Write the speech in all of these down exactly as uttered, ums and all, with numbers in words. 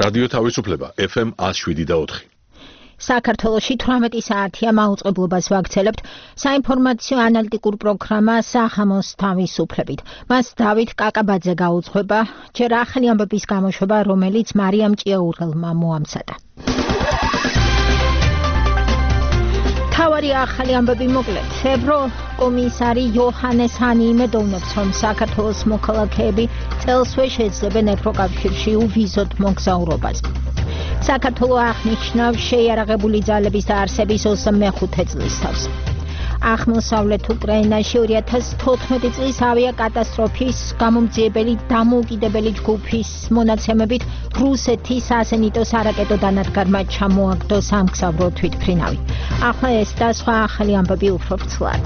რადიო თავისუფლება ეფ ემ one oh seven და four. საქართველოში თვრამეტი საათია მაუწყებლობას ვაგრძელებთ საინფორმაციო ანალიტიკურ პროგრამა სახამოს თავისუფლებით. მას დავით კაკაბაძე გაუძღვება, ჯერ ახალი ამბების გამოშვება, რომელიც მარიამ ჭიაურელმა მოამზადა. თავარი ახალი ამბები მოკლედ. ევროკომისარი იოჰანეს ჰანი იმედოვნებს, რომ საქართველოს მოქალაქეები წელსვე შეძლებენ ევროკავშირში უვიზოდ მოგზაურობას. საქართველო აღნიშნავს შეიარაღებული ძალების დაარსების ოცდამეხუთე წლისთავს. აღმოსავლეთ უკრაინაში two thousand fourteen წლის ავიაკატასტროფის გამომძიებელი დამოუკიდებელი ჯგუფის მონაცემებით რუსეთის ასენიტო სარაკეტო დანადგარმა ჩამოაგდო სამგზავრო თვითმფრინავი. ახლა ეს და სხვა ახალი ამბები უფრო ვრცლად.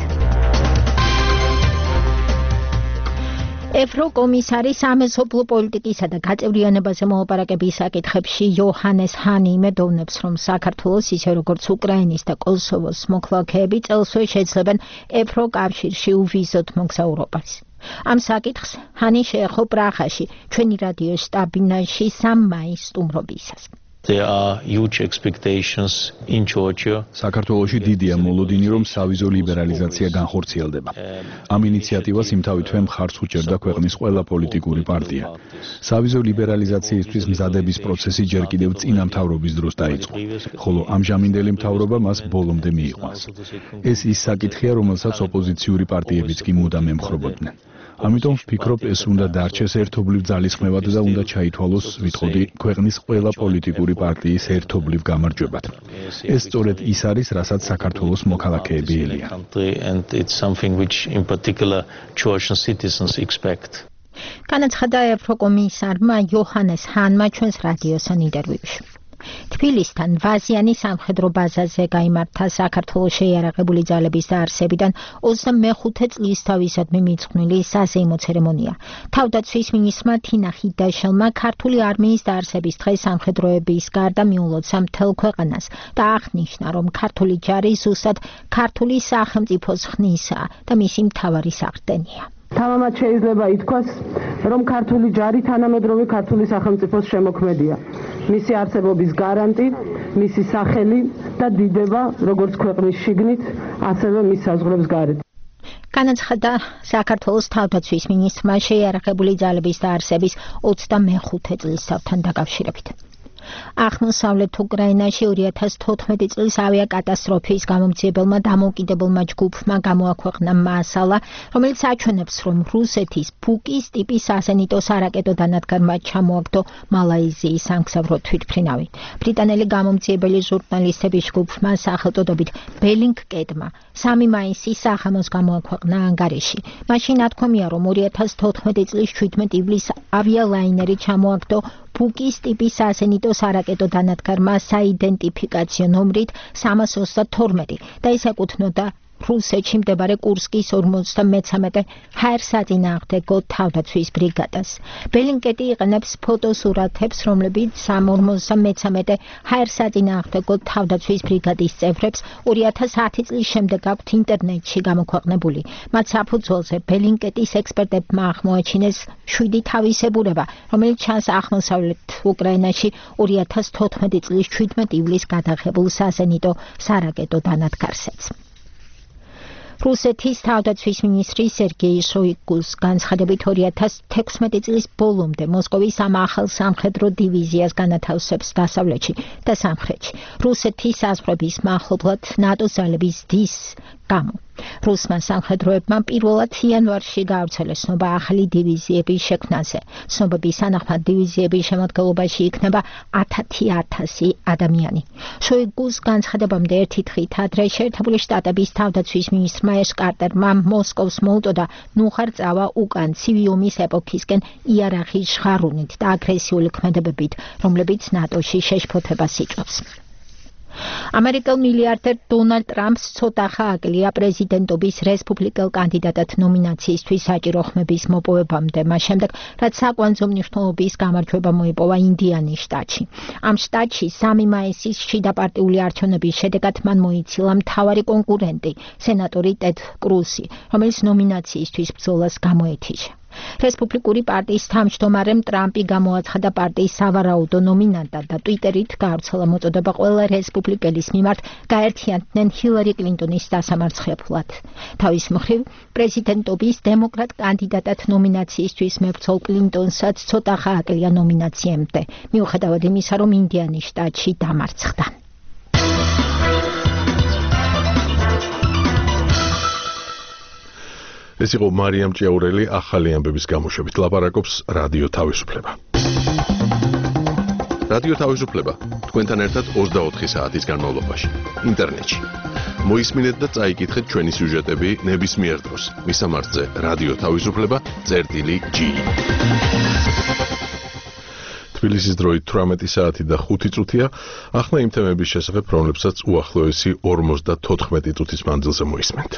ევროკომისარი სამეზობლო პოლიტიკისა და გაწევრიანებაზე მოლაპარაკების საკითხებში იოჰანეს ჰანი იმედოვნებს, რომ საქართველოს ისე როგორც უკრაინის და კოსოვოს მოქალაქეები წელსვე შეძლებენ ევროკავშირში უვიზოდ მოგზაურობას. ამ საკითხს ჰანი შეეხო პრაღაში, ჩვენი რადიოს შტაბ-ბინაში სამი მაის სტუმრობისას. There are huge expectations in Georgia. საქართველოში დიდია მოლოდინი, რომ სავიზო ლიბერალიზაცია განხორციელდება. ამ ინიციატივას იმთავითვე მხარს უჭერდა ქვეყნის ყველა პოლიტიკური პარტია. სავიზო ლიბერალიზაციისთვის მზადების პროცესი ჯერ კიდევ წინა მთავრობის დროს დაიწყო, ხოლო ამჟამინდელი მთავრობა მას ბოლომდე მიიყვანს. ეს ის საკითხია, რომელსაც ოპოზიციური პარტიებიც კი მუდამ ემხრობოდნენ. ამიტომ ვფიქრობ, ეს უნდა დარჩეს ერთობლივ ძალისხმევად და უნდა ჩაითვალოს, ვიტყოდი, ქვეყნის ყველა პოლიტიკური პარტიის ერთობლივ გამარჯვებად. ეს სწორედ ის არის, რასაც საქართველოს მოქალაქეები ელიან. განაცხადა ევროკომისარმა იოჰანეს ჰანმა ჩვენს რადიოსთან ინტერვიუში. თბილისთან ვაზიანი სამხედრო ბაზაზე გაიმართა საქართველოს შეიარაღებული ძალების დაარსებიდან ოცდამეხუთე წლისთავისადმი მიძღვნილი საზეიმო ცერემონია. თავდაცვის მინისტრმა თინა ხიდაშელმა ქართული არმიის დაარსების დღე სამხედროების გარდა მიულოცა მთელ ქვეყანას და აღნიშნა, რომ ქართული ჯარი ზუსტად ქართული სახელმწიფოს ხნისაა და მისი მთავარი საყრდენია. თავამად შეიძლება ითქვას, რომ ქართული ჯარი თანამედროვე ქართული სახელმწიფოს შემოქმედია. მისი არსებობის გარანტი, მისი სახელი და დიდება, როგორც ქვეყნის შიგნით, ასევე მის საზღვრებს გარეთ. განაცხადა საქართველოს თავდაცვის მინისტრმა შეიარაღებული ძალების დაარსების ოცდამეხუთე წლისთავთან დაკავშირებით. აღმოსავლეთ უკრაინაში two thousand fourteen წლის ავიაკატასტროფის გამომძიებელმა დამოუკიდებელმა ჯგუფმა გამოაქვეყნა მასალა, რომელიც აჩვენებს, რომ რუსეთის ბუკის ტიპის ასენიტო სარაკეტო დანადგარმა ჩამოაგდო მალაიზიის სამგზავრო თვითმფრინავი. ბრიტანელი გამომძიებელი ჟურნალისტების ჯგუფმა სახელწოდებით ბელინგკეტმა სამი მაისის სახამოს გამოაქვეყნა ანგარიში. მაშინ ნათქვამია, რომ two thousand fourteen წლის seventeen ივლისს ავიალაინერი ჩამოაგდო ბუკის ტიპის ასენიტო სარაკეტო დანადგარმა საიდენტიფიკაციო ნომრით სამას ოცდათორმეტი და ის ეკუთვნოდა რუსეთში მდებარე კურსკის ორმოცდამეცამეტე ჰაერსაწინააღმდეგო თავდაცვის ბრიგადას. ბელინკეტი იყენებს ფოტოსურათებს, რომლებიც ორმოცდამეცამეტე ჰაერსაწინააღმდეგო თავდაცვის ბრიგადის წევრებს two thousand ten წლის შემდეგ აქვთ ინტერნეტში გამოქვეყნებული. მათ საფუძველზე ბელინკეტის ექსპერტებმა აღმოაჩინეს შვიდი თავისებურება, რომელიც ჩანს აღმოსავლეთ უკრაინაში two thousand fourteen წლის seventeen ივლისს გადაღებულ საზენიტო სარაკეტო დანადგარსაც. რუსეთის თავდაცვის მინისტრი სერგეი შოიგუს განცხადებით two thousand sixteen წლის ბოლომდე მოსკოვის ამ ახალ სამხედრო დივიზიას განათავსებს დასავლეთში და სამხრეთში. რუსეთის საზღვრების მახლობლად ნატოს ძალების დის გამო. რუსმა სამხედროებმა პირველად იანვარში გაავრცელეს ცნობა ახალი დივიზიების შექმნაზე. ცნობების თანახმად დივიზიების შემადგენლობაში იქნება ათი ათასი ადამიანი. შოიგუს განცხადებამდე ერთი დღით ადრე შეერთებული შტატების თავდაცვის მინისტრმა ეს კარტერმა მოსკოვს მოუტოდა ნუხარ-წავა უკან ცივი ომის ეპოქისკენ იარაღის ჟღარუნით და აგრესიული ქმედებებით, რომლებიც ნატოში შეშფოთებას იწვევს. ამერიკელ მილიარდერ დონალდ ტრამპს ცოტა ხააკლია პრეზიდენტობის რესპუბლიკელ კანდიდატად ნომინაციისთვის საჭირო ხმების მოპოვებამდე, მას შემდეგ, რაც საკვანძო მნიშვნელობის გამარჯვება მოიპოვა ინდიანის შტატში. ამ შტატში სამი მაისის შიდაპარტიული არჩევნების შედეგად მან მოიცილა მთავარი კონკურენტი, სენატორი ტედ კრუსი, რომელიც ნომინაციისთვის ბრძოლას გამოეთიშა. რესპუბლიკური პარტიის თავმჯდომარემ ტრამპი გამოაცხადა პარტიის სავარაუდო ნომინანტად და ტვიტერით გაავრცელა მოწოდება ყველა რესპუბლიკელის მიმართ გაერთიანდნენ ჰილარი კლინტონის დასამარცხებლად. თავის მხრივ, პრეზიდენტობის დემოკრატ კანდიდატად ნომინაციისთვის მებრძოლ კლინტონსაც ცოტა ხააკლია ნომინაციამდე, მიუხედავად იმისა, რომ ინდიანის შტატში დამარცხდა. ეს იყო მარიამ ჭიაურელი ახალი ამბების გამოშვებით. ლაპარაკობს რადიო თავისუფლება. რადიო თავისუფლება თქვენთან ერთად ოცდაოთხი საათის განმავლობაში ინტერნეტში. მოისმინეთ და წაიკითხეთ ჩვენი სიუჟეტები ნებისმიერ დროს. მისამართზე რადიო თავისუფლება წერტილი ჯი. თბილისის დროით თვრამეტი საათი და ხუთი წუთია. ახლა იმ თემების შესახებ, რომლებსაც უახლოესი ორმოცდათოთხმეტი წუთის მანძილზე მოისმენთ.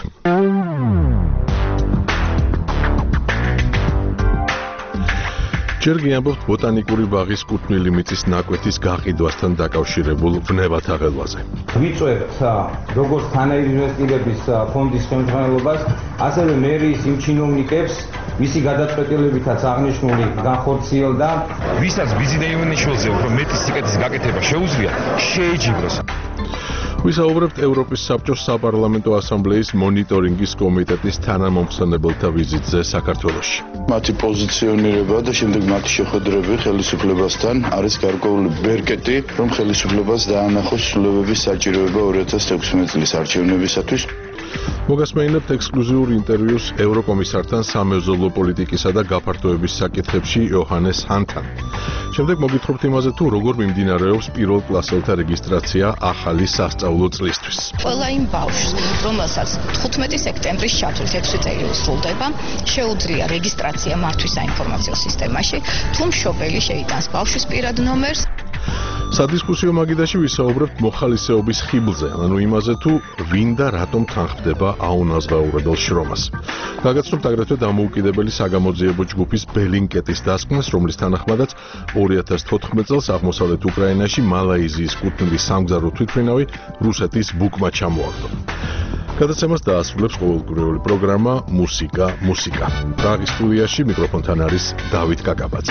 ჯერ გიამბობთ ბოტანიკური ბაღის კუთვნილი მიწის ნაკვეთის გაყიდვასთან დაკავშირებულ ვნებათა ღელვაზე. ვიწვევთ როგორც თანაინვესტირების ფონდის ხელმძღვანელობას, ასევე მერიის იმ ჩინოვნიკებს, მისი გადაწყვეტილებითაც აღნიშნული განხორციელდა, ვისაც ბიზნეს იუნიშვილზე უფრო მეტი სიკეთის გაკეთება შეუძლია, შეეჯიბროს. ვისაუბრებთ ევროპის საბჭოს საპარლამენტო ასამბლეის მონიტორინგის კომიტეტის თანამომხსენებელთა ვიზიტზე საქართველოში. მათი პოზიციონირება და შემდეგ მათი შეხვედრები ხელისუფლებასთან არის გარკვეული ბერკეტი, რომ ხელისუფლებას დაანახოს ცვლილებების საჭიროება ორი ათას ექვსმეტი წლის არჩევნებისათვის. მოგასმენინებთ ექსკლუზიურ ინტერვიუს ევროკომისართან სამეზოლო პოლიტიკისა და გაფართოების საკითხებში იოჰანეს ჰანთან. შემდეგ მოგითხრობთ იმაზე, თუ როგორ მიმდინარეობს პირველ კლასელთა რეგისტრაცია ახალი სასწავლო წლისთვის. ყველა იმ ბავშვს, რომელსაც თხუთმეტი სექტემბრის ჩათვლით ექვსი წელი უსრულდება, შეუძლია რეგისტრაცია მართვის საინფორმაციო სისტემაში, თუ მშობელი შეიტანს ბავშვის პირად ნომერს. სადისკუსიო მაგიდაში ვისაუბრებთ მოხალისეობის ხიბლზე, ანუ იმაზე, თუ ვინ და რატომ თანხმდება აუნაზღაურებელ შრომას. გაგაცნობთ აგრეთვე დამოუკიდებელი საგამოძიებო ჯგუფის ბელინკეტის დასკვნას, რომლის თანახმადაც ორი ათას თოთხმეტ წელს აღმოსავლეთ უკრაინაში მალაიზიის კუთვნილი სამგზავრო თვითმფრინავი რუსეთის ბუკმა ჩამოაგდო. გადაცემას დაასრულებს ყოველკვირეული პროგრამა მუსიკა მუსიკა. პრაღის სტუდიაში მიკროფონთან არის დავით კაკაბაძე.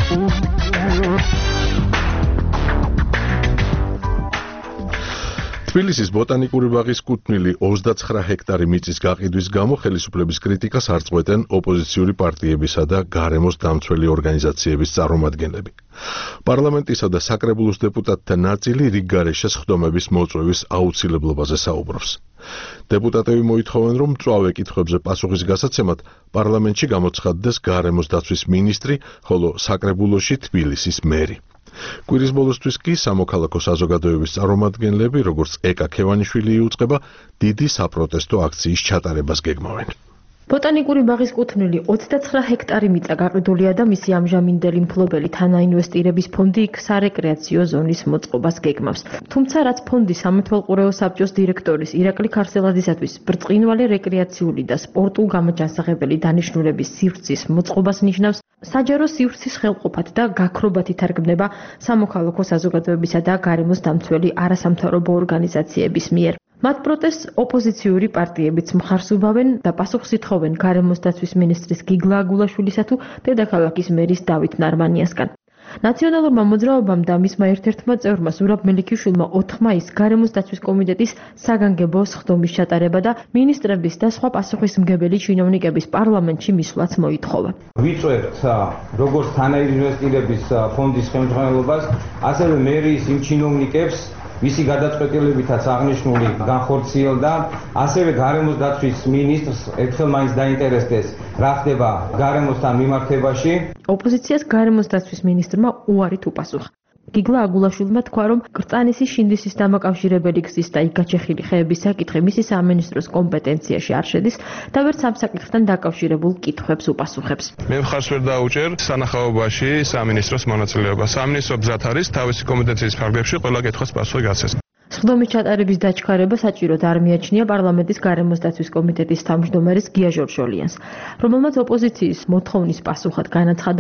თბილისის ბოტანიკური ბაღის კუთვნილი ოცდაცხრა ჰექტარი მიწის გაყიდვის გამო ხელისუფლების კრიტიკას არ წყვეტენ ოპოზიციური პარტიებისა და გარემოს დამცველი ორგანიზაციების წარმომადგენლები. პარლამენტისა და საკრებულოს დეპუტატთა ნაწილი რიგგარეშე სხდომების მოწვევის აუცილებლობაზე საუბრობს. დეპუტატები მოითხოვენ, რომ მწვავე კითხვებზე პასუხის გასაცემად პარლამენტში გამოცხადდეს გარემოს დაცვის მინისტრი, ხოლო საკრებულოში თბილისის მერი. კვირის ბოლოსთვის კი სამოქალაქო საზოგადოების წარმომადგენლები, როგორც ეკა ქევანიშვილი იუწყება, დიდი საპროტესტო აქციის ჩატარებას გეგმავენ. ბოტანიკური ბაღის კუთვნილი ოცდაცხრა ჰექტარი მიწა გაყიდულია და მისი ამჟამინდელი მფლობელი თანაინვესტირების ფონდი იქ სარეკრეაციო ზონის მოწყობას გეგმავს. თუმცა რაც ფონდის სამეთვალყურეო საბჭოს დირექტორის ირაკლი ქარსელაძისათვის ბრწყინვალე რეკრეაციული და სპორტულ გამოჯანსაღებელი დანიშნულების სივრცის მოწყობას ნიშნავს, საჯარო სივრცის ხელყოფად და გაქრობათ ითარგმნება სამოქალაქო საზოგადოებისა და გარემოს დამცველი არასამთავრობო ორგანიზაციების მიერ. მათ პროტესტს ოპოზიციური პარტიებიც მხარს უბავენ და პასუხს ითხოვენ გარემოს დაცვის მინისტრის გიგლა აგულაშვილისა თუ დედაქალაქის მერის დავით ნარმანიასგან. ნაციონალურმა მოძრაობამ და მისმა ერთ-ერთმა წევრმა ზურაბ მელიქიშვილმა ოთხ მაისს გარემოს დაცვის კომიტეტის საგანგებო სხდომის ჩატარება და მინისტრების და სხვა პასუხისმგებელი ჩინოვნიკების პარლამენტში მისვლაც მოითხოვა. ვიწვევთ როგორც თანაინვესტირების ფონდის ხელმძღვანელობას, ასევე მერიის იმ ჩინოვნიკებს, მისი გადაწყვეტილებითაც აღნიშნული განხორციელდა, ასევე გარემოს დაცვის მინისტრს ერთხელ მაინც დაინტერესდეს, რა ხდება გარემოსთან მიმართებაში. ოპოზიციას გარემოს დაცვის მინისტრმა უარით უპასუხა. გიგლა აგულაშვილმა თქვა, რომ კრწანისის შინდისის დამაკავშირებელი გზის და იქ გაჩეხილი ხეების საკითხი მისი სამინისტროს კომპეტენციაში არ შედის და ვერც ამ საკითხთან დაკავშირებულ კითხვებს უპასუხებს. მე მხარს ვერ დაუჭერ სანახაობაში სამინისტროს მონაწილეობა. სამინისტრო გზად არის თავისი კომპეტენციის ფარგლებში ყველა კითხვას პასუხი გაცეს. სხდომის ჩატარების დაჩქარება საჭიროდ არ მიაჩნია პარლამენტის გარემოს დაცვის კომიტეტის თავმჯდომარის გია ჟორჟოლიანს, რომელმაც ოპოზიციის მოთხოვნის პასუხად განაცხადა, რომ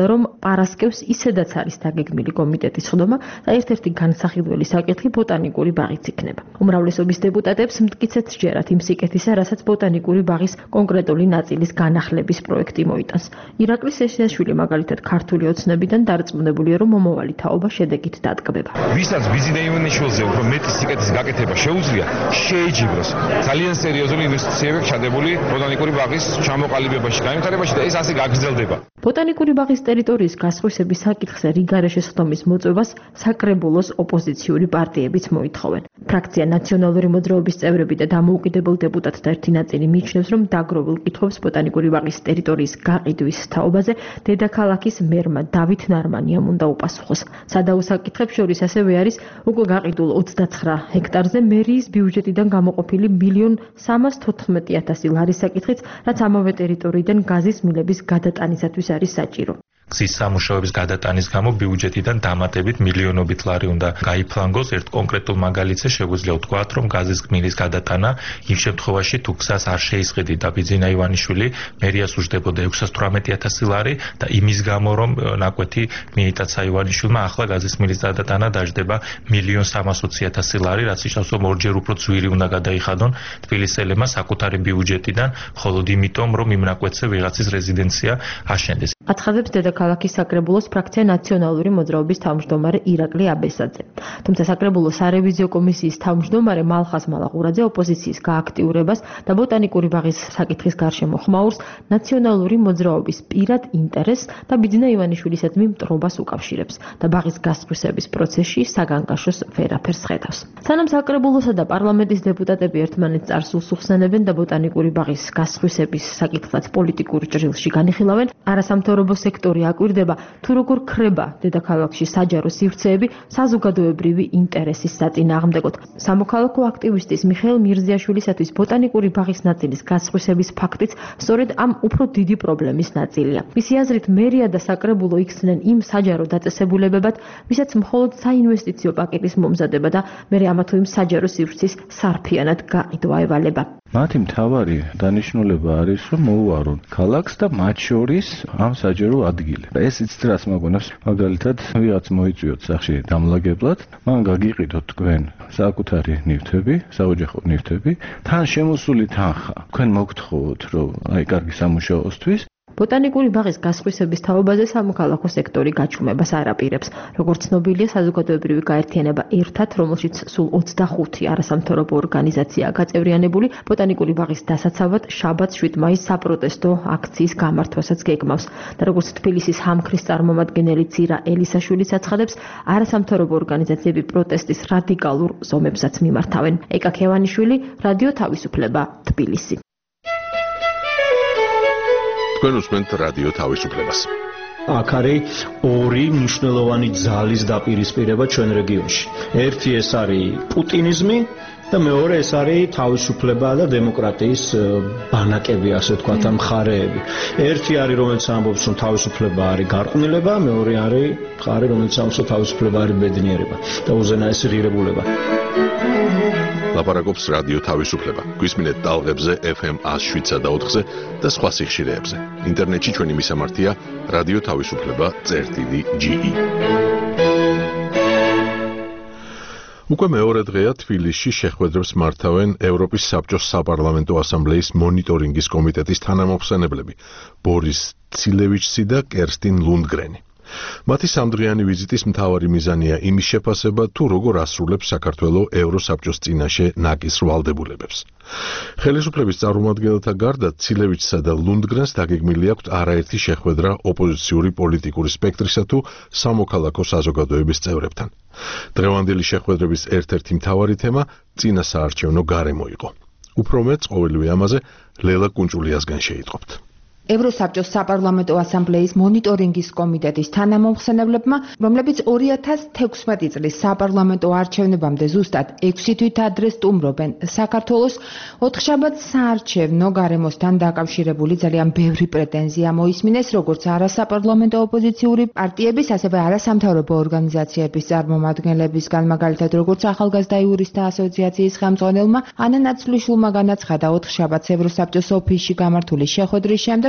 პარასკევს ისედაც არის დაგეგმილი კომიტეტის ხდომა და ერთ-ერთი განსახილველი საკითხი ბოტანიკური ბაღიც იქნება. უმრავლესობის დეპუტატებს მტკიცედ სჯერათ იმ სიკეთისა, რასაც ბოტანიკური ბაღის კონკრეტული ნაწილის განახლების პროექტი მოიტანს. ირაკლი სესიაშვილი მაგალითად ქართული ოცნებიდან დარწმუნებულია, რომ მომავალი თაობა შედეგით დატკბება. ვისაც ბიზნე ივანიშვილზე უფრო მეტი სიკეთის გაკეთება შეუძლია, შეეჯიბროს. ძალიან სერიოზული ინვესტიციები ჩადებული ბოტანიკური ბაღის ჩამოყალიბებაში, განვითარებაში და ეს ასე გაგრძელდება. ბოტანიკური ბაღის ტერიტორიის გასხვისების საკითხზე რიგარეშე სხდომის მოწვევას საკრებულოს ოპოზიციური პარტიებიც მოითხოვენ. ფრაქცია ნაციონალური მოძრაობის წევრები და დამოუკიდებელ დეპუტატთა ერთი ნაწილი მიიჩნევს, რომ დაგროვილ კითხვებს ბოტანიკური ბაღის ტერიტორიის გაყიდვის თაობაზე დედაქალაქის მერმა დავით ნარმანიამ უნდა უპასუხოს. სადაო საკითხებს შორის ასევე არის უკვე გაყიდულ ოცდაცხრა ჰექტარზე მერიის ბიუჯეტიდან გამოყოფილი მილიონ სამას თოთხმეტი ათასი ლარის საკითხიც, რაც ამავე ტერიტორიიდან გაზის მილების გადატანისათვის არის საჭირო. გზის სამუშაოების გადატანის გამო ბიუჯეტიდან დამატებით მილიონობით ლარი უნდა გაიფლანგოს. ერთ კონკრეტულ მაგალითზე შეგვიძლია ვთქვათ, რომ გაზის გმირის გადატანა იმ შემთხვევაში თუ გზას არ შეისყიდით და ბიძინა ივანიშვილი მერიას უჯდებოდა ექვსას თვრამეტი ათასი ლარი და იმის გამო რომ ნაკვეთი მიიტაცა ივანიშვილმა, ახლა გაზის გმირის გადატანა დაждდება მილიონ სამას ოცი ათასი ლარი, რაც ნიშნავს, რომ ორჯერ უფრო ძვირი უნდა გადაიხადონ თბილისელებმა საკუთარი ბიუჯეტიდან, მხოლოდ იმიტომ, რომ იმ ნაკვეთზე ვიღაცის რეზიდენცია აშენდეს. აცხადებს დედაქალაქის საკრებულოს ფრაქცია ნაციონალური მოძრაობის თავმჯდომარე ირაკლი აბესაძე. თუმცა საკრებულოს სარევიზიო კომისიის თავმჯდომარე მალხაზ მალაღურაძე ოპოზიციის გააქტიურებას და ბოტანიკური ბაღის საკითხის გარშემო ხმაურს ნაციონალური მოძრაობის პირად ინტერესს და ბიძინა ივანიშვილისადმი მტრობას უკავშირებს და ბაღის გასხვისების პროცესში საგანგაშოს ვერაფერს ხედავს. სანამ საკრებულოსა და პარლამენტის დეპუტატები ერთმანეთს წარსულს უხსენებენ და ბოტანიკური ბაღის გასხვისების საკითხსაც პოლიტიკურ ჭრილში განიხილავენ, არასამთავრობო სექტორი აკვირდება, თუ როგორ ქრება დედაქალაქში საჯარო სივრცეები საზოგადოებრივი ინტერესის საწინააღმდეგოდ. სამოქალაქო აქტივისტის მიხეილ მირზიაშვილისათვის ბოტანიკური ბაღის ნაწილის გასხვისების ფაქტიც სწორედ ამ უფრო დიდი პრობლემის ნაწილია. მისი აზრით, მერია და საკრებულო იქცნენ იმ საჯარო დაწესებულებებად, ვისაც მხოლოდ საინვესტიციო პაკეტის მომზადება და მერე ამა თუ იმ საჯარო სივრცის სარფიანად გაყიდვა ევალება. მათი მთავარი დანიშნულება არის, რომ მოუარონ ქალაქს და მათ შორის ამ საჯარო ადგილი. ეს იცდრას მაგონებს, მაგალითად, ვიღაც მოიწვიოთ სახში დამლაგებლად, მან გაგიყიდოთ თქვენ საკუთარი ნივთები, საოჯახო ნივთები, თან შემოსული თანხა. თქვენ მოგთხოვოთ, რომ აი კარგი სამუშაოსთვის ბოტანიკური ბაღის გასხვისების თაობაზე სამოქალაქო სექტორი გაჩუმებას არ აპირებს. როგორც ცნობილია, საზოგადოებრივი გაერთიანება ერთად, რომელშიც სულ ოცდახუთი არასამთავრობო ორგანიზაციაა გაწევრიანებული, ბოტანიკური ბაღის დასაცავად შაბათს შვიდ მაისს საპროტესტო აქციის გამართვასაც გეგმავს. და როგორც თბილისის ჰამქრის წარმომადგენელი ცირა ელისაშვილიც აცხადებს, არასამთავრობო ორგანიზაციები პროტესტის რადიკალურ ზომებსაც მიმართავენ. ეკა ქევანიშვილი, რადიო თავისუფლება, თბილისი. თქვენ უსმენთ რადიო თავისუფლებას. აქ არის ორი მნიშვნელოვანი ძალის დაპირისპირება ჩვენ რეგიონში. ერთი ეს არის პუტინიზმი და მეორე ეს არის თავისუფლება და დემოკრატიის ბანაკები, ასე ვთქვათ, ამ მხარეები. ერთი არის, რომელიც ამბობს, რომ თავისუფლება არის გარყვნილება, მეორე არის მხარე, რომელიც ამბობს, რომ თავისუფლება არის ბედნიერება და უზენაესი ღირებულება. ლაპარაკობს რადიო თავისუფლება. გვისმინეთ ტალღებზე ეფ ემ ას შვიდსა და ოთხზე და სხვა სიხშირეებზე. ინტერნეტში ჩვენი მისამართია რადიო თავისუფლება წერტილი ჯი ი. უკვე მეორე დღეა თბილისში შეხვედრებს მართავენ ევროპის საბჭოს საპარლამენტო ასამბლეის მონიტორინგის კომიტეტის თანამოხსენებლები ბორის ცილევიჩი და კერსტინ ლუნდგრენი. მათი სამდღიანი ვიზიტის მთავარი მიზანია იმის შეფასება, თუ როგორ ასრულებს საქართველოს ევროსაბჭოს წინაშე ნაკის ვალდებულებებს. ხელისუფლების წარმომადგენელთა გარდა ცილევიჩსა და ლუნდგრენს დაგეგმილი აქვთ არაერთი შეხვედრა ოპოზიციური პოლიტიკური სპექტრისა თუ სამოქალაქო საზოგადოების წევრებთან. დღევანდელი შეხვედრების ერთ-ერთი მთავარი თემა წინა საარჩევნო გარემო იყო. უფრო მეტს ყოველივე ამაზე ლელა კუნჭულიასგან შეიტყობთ. ევროსაბჭოს საპარლამენტო ასამბლეის მონიტორინგის კომიტეტის თანამომხსენებლებმა, რომლებიც ორი ათას თექვსმეტი წლის საპარლამენტო არჩევნებამდე ზუსტად ექვსი თვით ადრე სტუმრობენ საქართველოს, ოთხშაბათს საარჩევნო გარემოსთან დაკავშირებული ძალიან ბევრი პრეტენზია მოისმინეს, როგორც არასაპარლამენტო ოპოზიციური პარტიების, ასევე არასამთავრობო ორგანიზაციების წარმომადგენლებისგან, მაგალითად როგორც ახალგაზრდა იურისტთა ასოციაციის ხელმძღვანელმა ანა ნაცვლიშვილმა განაცხადა ოთხშაბათს ევროსაბჭოს ოფისში გამართული შეხვედრის შემდეგ,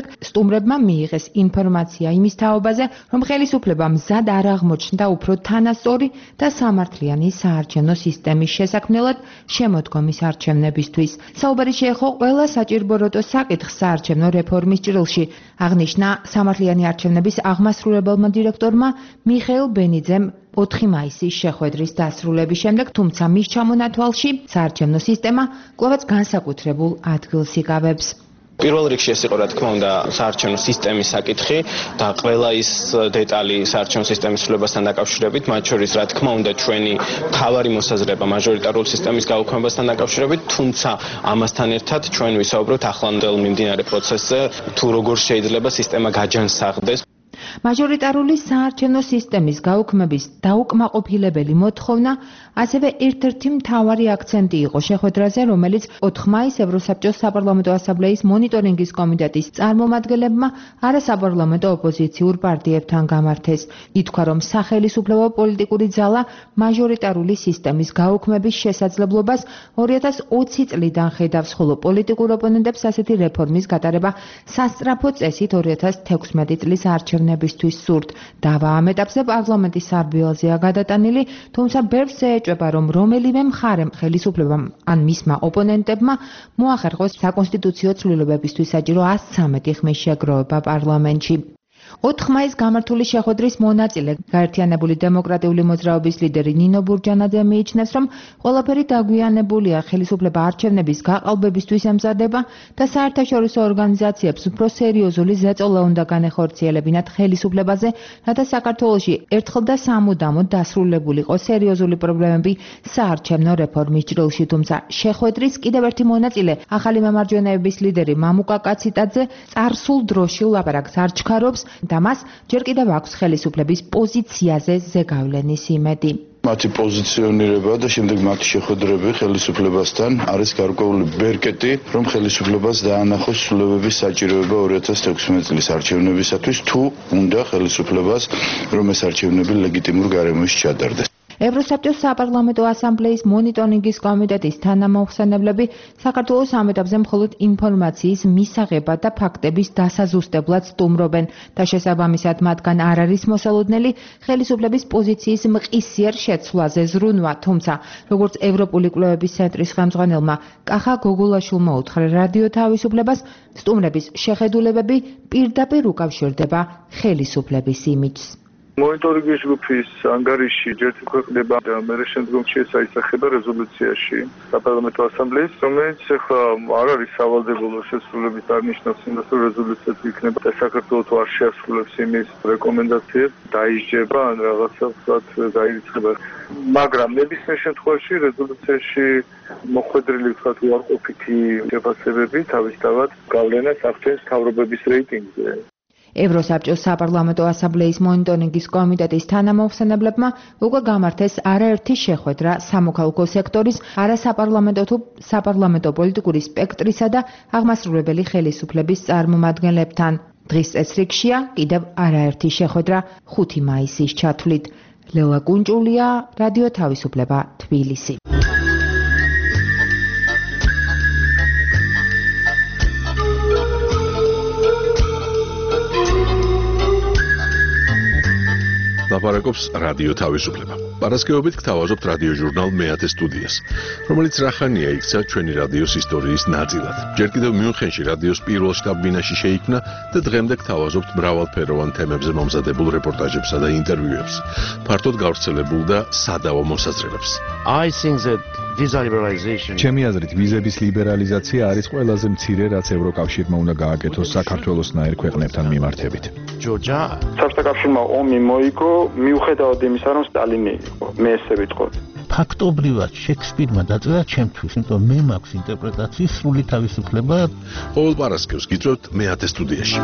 შემდეგ სტუმრებმა მიიღეს ინფორმაცია იმის თაობაზე, რომ ხელისუფლება მზად არ აღმოჩნდა უფრო თანასწორი და სამართლიანი საარჩევნო სისტემის შესაქმნელად შემოდგომის არჩევნებისთვის. საუბარი შეეხო ყველა საჭირბოროტო საკითხს საარჩევნო რეფორმის ჭრილში, აღნიშნა სამართლიანი არჩევნების აღმასრულებელმა დირექტორმა მიხეილ ბენიძემ ოთხი მაისის შეხვედრის დასრულების შემდეგ, თუმცა მის ჩამონათვალში საარჩევნო სისტემა კვლავაც განსაკუთრებულ ადგილს იკავებს. პირველ რიგში ეს იყო რა თქმა უნდა საარჩევნო სისტემის საკითხი და ყველა ის დეტალი საარჩევნო სისტემის ცვლილებასთან დაკავშირებით, მათ შორის რა თქმა უნდა ჩვენი მთავარი მოსაზრება მაჟორიტარული სისტემის გაუქმებასთან დაკავშირებით, თუმცა ამასთან ერთად ჩვენ ვისაუბრებთ ახლანდელ მიმდინარე პროცესზე, თუ როგორ შეიძლება სისტემა გაჯანსაღდეს. მაჟორიტარული საარჩევნო სისტემის გაუქმების დაუკმაყოფილებელი მოთხოვნა ასევე ერთ-ერთი მთავარი აქცენტი იყო შეხვედრაზე, რომელიც ოთხ მაისს ევროსაბჭოს საპარლამენტო ასამბლეის მონიტორინგის კომიტეტის წარმომადგენლებმა არასაპარლამენტო ოპოზიციურ პარტიებთან გამართეს. ითქვა, რომ სახელისუფლებო პოლიტიკური ძალა მაჟორიტარული სისტემის გაუქმების შესაძლებლობას ორი ათას ოცი წლიდან ხედავს, ხოლო პოლიტიკურ ოპონენტებს ასეთი რეფორმის გატარება სასწრაფო წესით ორი ათას თექვსმეტი წლის არჩევნებისთვის სურთ. დავა ამ ეტაპზე პარლამენტის სარბიელზეა გადატანილი, თუმცა ბევრს ეჭვება, რომ რომელიმე მხარემ ხელისუფლებამ ან მისმა ოპონენტებმა მოახერხოს საკონსტიტუციო ცვლილებებისთვის საჭირო ას ცამეტი ხმის შეგროვება პარლამენტში. ოთხ მაისს გამართული შეხვედრის მონაწილე გაერთიანებული დემოკრატიული მოძრაობის ლიდერი ნინო ბურჯანაძე მიიჩნევს, რომ ყველაფერი დაგვიანებულია, ხელისუფლება არჩევნების გაყალბებისთვის ემზადება და საერთაშორისო ორგანიზაციებს უფრო სერიოზული ზეწოლა უნდა განეხორციელებინათ ხელისუფლებაზე, რათა საქართველოში ერთხელ და სამუდამოდ დასრულებულიყო სერიოზული პრობლემები საარჩევნო რეფორმის ჭრილში. თუმცა შეხვედრის კიდევ ერთი მონაწილე, ახალი მემარჯვენეების ლიდერი მამუკა კაციტაძე წარსულ დროში ლაპარაკს არ ჩქარობს და მას ჯერ კიდევ აქვს ხელისუფლების პოზიციაზე ზეგავლენის იმედი. მათი პოზიციონირება და შემდეგ მათი შეხვედრები ხელისუფლებასთან არის გარკვეული ბერკეტი, რომ ხელისუფლებას დაანახოს ცვლილებების საჭიროება ორი ათას თექვსმეტი წლის არჩევნებისათვის, თუ უნდა ხელისუფლებას რომ ეს არჩევნები ლეგიტიმურ გარემოში ჩადარდეს. ევროსაბჭოს საპარლამენტო ასამბლეის მონიტორინგის კომიტეტის თანამოხსენებლები საქართველოს ამ ეტაპზე მხოლოდ ინფორმაციის მისაღებად და ფაქტების დასაზუსტებლად სტუმრობენ და შესაბამისად მათგან არ არის მოსალოდნელი ხელისუფლების პოზიციის მყისიერ შეცვლაზე ზრუნვა. თუმცა, როგორც ევროპული კვლევების ცენტრის ხელმძღვანელმა კახა გოგულაშვილმა უთხრა რადიო თავისუფლებას, სტუმრების შეხედულებები პირდაპირ უკავშირდება ხელისუფლების იმიჯს. მონიტორინგის ჯგუფის ანგარიში ჯერ ქვეყნდება და მერე შემდგომში ეს აისახება რეზოლუციაში საპარლამენტო ასამბლეის, რომელიც ახლა არ არის სავალდებულო შესრულების არნიშნავს იმას, რომ რეზოლუციაც იქნება და საქართველოს არ შეასრულებს იმის რეკომენდაციებს, დაიჯება ან რაღაცა ვთქვათ დაირიცხება. მაგრამ ნებისმიერ შემთხვევაში რეზოლუციაში მოხვედრილი ვთქვათ უარყოფითი შეფასებები თავისთავად გავლენას ახდენს მთავრობების რეიტინგზე. ევროსაბჭოს საპარლამენტო ასამბლეის მონიტორინგის კომიტეტის თანამოხსენებლებმა უკვე გამართეს არაერთი შეხვედრა სამოქალაქო სექტორის, არასაპარლამენტო თუ საპარლამენტო პოლიტიკური სპექტრისა და აღმასრულებელი ხელისუფლების წარმომადგენლებთან. დღის წესრიგშია კიდევ არაერთი შეხვედრა ხუთი მაისის ჩათვლით. ლელა კუნჭულია, რადიო თავისუფლება, თბილისი. ლაპარაკობს რადიო თავისუფლება. პარასკევობით გთავაზობთ რადიო ჟურნალ მეათე სტუდიას, რომელიც რახანია იქცა ჩვენი რადიოს ისტორიის ნაწილად. ჯერ კიდევ მიუნხენში რადიოს პირველ შტაბ-ბინაში შეიქმნა და დღემდე გთავაზობთ მრავალფეროვან თემებზე მომზადებულ რეპორტაჟებსა და ინტერვიუებს, ფართოდ გავრცელებულ და სადავო მოსაზრებებს. I think that visa liberalization ჩემი აზრით ვიზების ლიბერალიზაცია არის ყველაზე მცირე, რაც ევროკავშირმა უნდა გააკეთოს საქართველოსნაირ ქვეყნებთან მიმართებით. ჯორჯია საბჭოთა კავშირმა ომი მოიგო მიუხედავად იმისა, რომ სტალინი იყო. მე ესე ვიტყოდი. ფაქტობრივად შექსპირმა დაწერა ჩემთვის, იმიტომ მე მაქვს ინტერპრეტაციის სრული თავისუფლება. ყოველ პარასკევს გიწევთ მეათე სტუდიაში.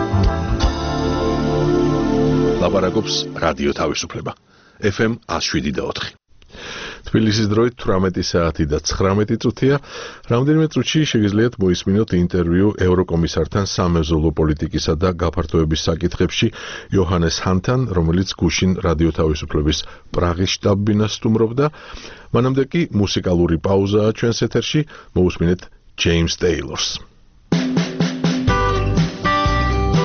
ლაპარაკობს რადიო თავისუფლება. ეფ ემ ათს შვიდი და ოთხი. თბილისის დროით თვრამეტი საათი და ცხრამეტი წუთია. რამდენიმე წუთში შეგიძლიათ მოისმინოთ ინტერვიუ ევროკომისართან სამეზოლო პოლიტიკისა და გაფართოების საკითხებში იოჰანეს ჰანთან, რომელიც გუშინ რადიო თავისუფლების პრაღის შტაბ-ბინას სტუმრობდა. მანამდე კი მუსიკალური პაუზაა ჩვენს ეთერში, მოусმინეთ ჯეიმს ტეილორს.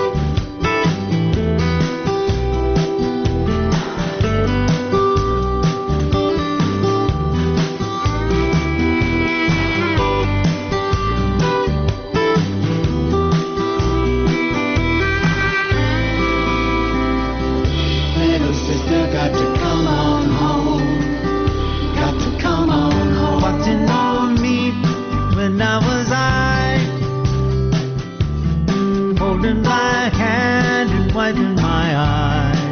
holding my hand and wiping my eyes,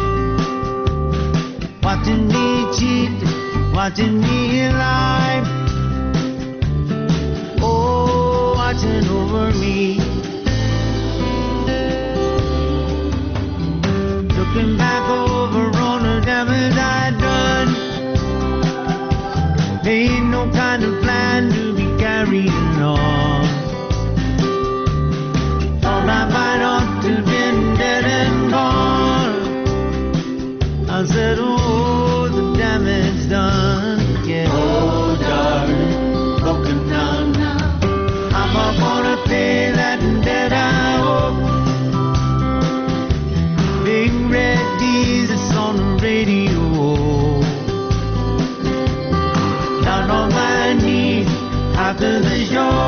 watching me cheat, watching me lie, oh, watching over me, looking back over all the damage I'd done. There ain't no kind of plan to be carrying on. Thought I might ought to been dead and gone. I said, oh, the damage done. Yeah. Oh, darling, broken down now. I'm not gonna pay that debt, I hope. Big red Jesus on the radio. Down on my knees after the show,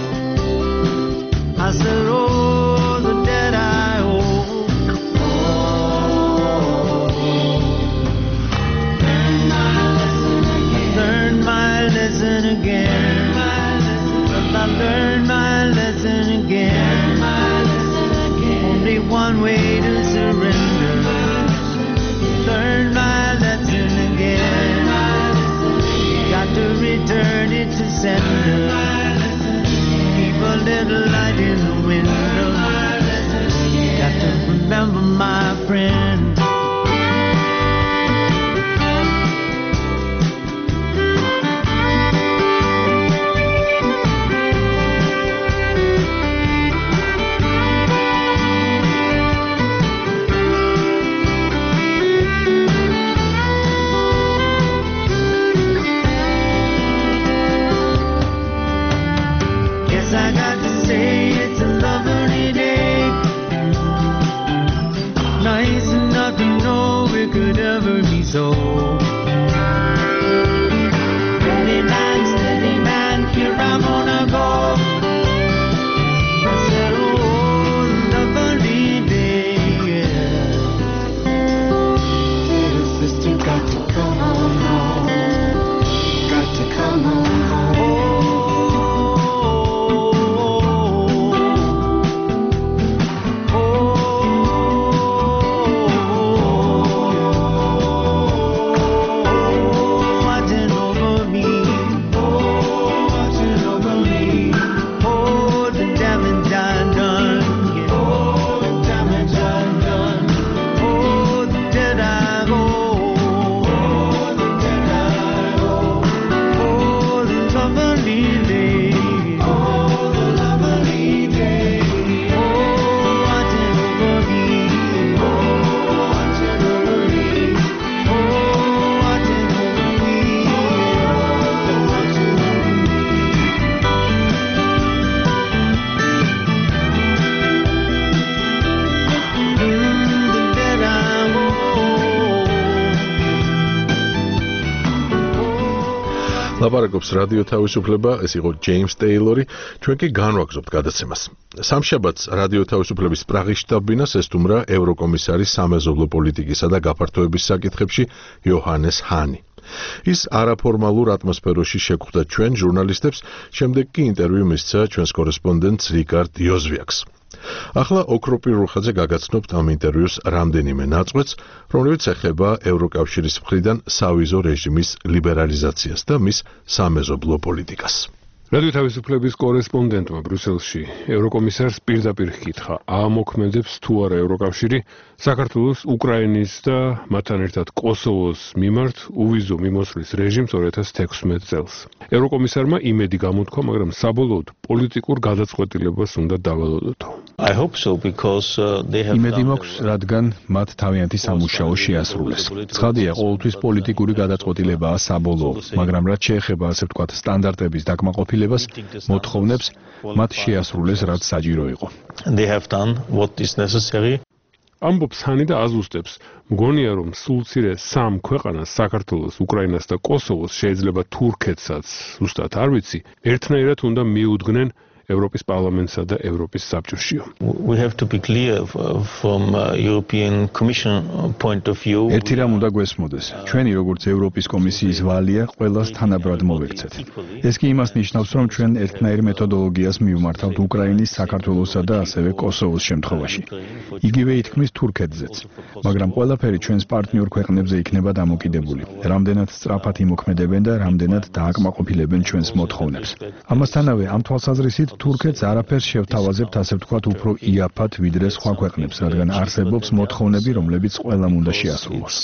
I said, oh, the debt I owe. Learn my lesson again. I learned my lesson again. Only one way to surrender. Learn my lesson again. Got to return it to sender. Keep a little light in the window. Got to remember my friend. I got to say it's a lovely day. Nice enough to know it could ever be so. Steady man, steady man, here I'm gonna go. I said, oh, lovely day, yeah. Little sister got to come on home. Got to come on home. Oh, ლაპარაკობს რადიო თავისუფლება, ეს იყო ჯეიმს ტეილორი, ჩვენ კი განვაგრძობთ გადაცემას. სამშაბათს რადიო თავისუფლების პრაღის შტაბ-ბინას ესტუმრა ევროკომისარი სამეზობლო პოლიტიკისა და გაფართოების საკითხებში იოჰანეს ჰანი. ის არაფორმალურ ატმოსფეროში შეხვდა ჩვენ ჟურნალისტებს, შემდეგ კი ინტერვიუ მისცა ჩვენს კორესპონდენტს რიკარდ იოზვიაკს. ახლა ოქროპირ რუხაძე გაგაცნობთ ამ ინტერვიუს რამდენიმე ნაწყვეტს, რომლებიც ეხება ევროკავშირის მხრიდან სავიზო რეჟიმის ლიბერალიზაციას და მის სამეზობლო პოლიტიკას. რადიო თავისუფლების კორესპონდენტმა ბრიუსელში ევროკომისარს პირდაპირ ჰკითხა, აამოქმედებს თუ არა ევროკავშირი საქართველოს, უკრაინის და მათთან ერთად კოსოვოს მიმართ უვიზო მიმოსვლის რეჟიმს ორი ათას თექვსმეტ წელს. ევროკომისარმა იმედი გამოთქვა, მაგრამ საბოლოოდ პოლიტიკურ გადაწყვეტილებას უნდა დავალოდოთ. I hope so because uh, they have იმედი მაქვს, რადგან მათ თავიანთი სამუშაო შეასრულეს. ცხადია, ყოველთვის პოლიტიკური გადაწყვეტილებაა საბოლოო, მაგრამ რაც შეეხება ასე ვთქვათ სტანდარტების დაკმაყოფილებას, მოთხოვნებს მათ შეასრულეს, რაც საჭირო იყო. They have done what is necessary. ამბობს ჰანი და აზუსტებს, მგონია რომ სულ მცირე სამ ქვეყანას, საქართველოს, უკრაინას და კოსოვოს შეიძლება თურქეთსაც, ზუსტად არ ვიცი, ერთნაირად უნდა მიუდგნენ ევროპის პარლამენტსა და ევროპის საბჭოშიო. We have to be clear from European Commission point of view. ერთი რამ უნდა გვესმოდეს. ჩვენი როგორც ევროპის კომისიის ვალია ყველას თანაბრად მოვექცეთ. ეს კი იმას ნიშნავს, რომ ჩვენ ერთნაირ მეთოდოლოგიას მივმართავთ უკრაინის, საქართველოსა და ასევე კოსოვოს შემთხვევაში. იგივე ითქმის თურქეთზეც. მაგრამ ყველაფერი ჩვენს პარტნიორ ქვეყნებზე იქნება დამოკიდებული. რამდენად სწრაფად იმოქმედებენ და რამდენად დააკმაყოფილებენ ჩვენს მოთხოვნებს. ამასთანავე ამ თვალსაზრისით თურქეთს არაფერს შევთავაზებთ ასე ვთქვათ უფრო იაფად ვიდრე სხვა ქვეყნებს, რადგან არსებობს მოთხოვნები, რომლებიც ყველამ უნდა შეასრულოს.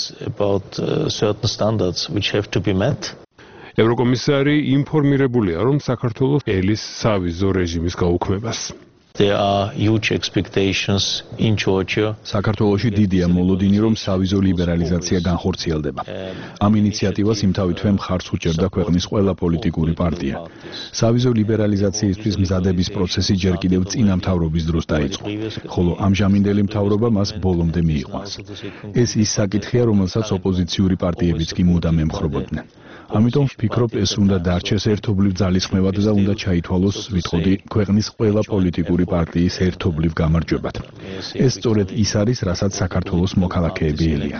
ევროკომისარი ინფორმირებულია, რომ საქართველოს ელის სავიზო რეჟიმის გაუქმებას. There are huge expectations in Georgia. საქართველოში დიდია მოლოდინი, რომ სავიზო ლიბერალიზაცია განხორციელდება. ამ ინიციატივას იმთავითვე მხარს უჭერდა ქვეყნის ყველა პოლიტიკური პარტია. სავიზო ლიბერალიზაციისთვის მზადების პროცესი ჯერ კიდევ წინა მთავრობის დროს დაიწყო, ხოლო ამჟამინდელი მთავრობა მას ბოლომდე მიიყვანს. ეს ის საკითხია, რომელსაც ოპოზიციური პარტიებიც კი მუდამ ემხრობოდნენ. ამიტომ ვფიქრობ, ეს უნდა დარჩეს ერთობლივ ძალისხმევად და უნდა ჩაითვალოს, ვიტყოდი, ქვეყნის ყველა პოლიტიკური პარტიის ერთობლივ გამარჯვებად. ეს სწორედ ის არის, რასაც საქართველოს მოქალაქეები ელიან.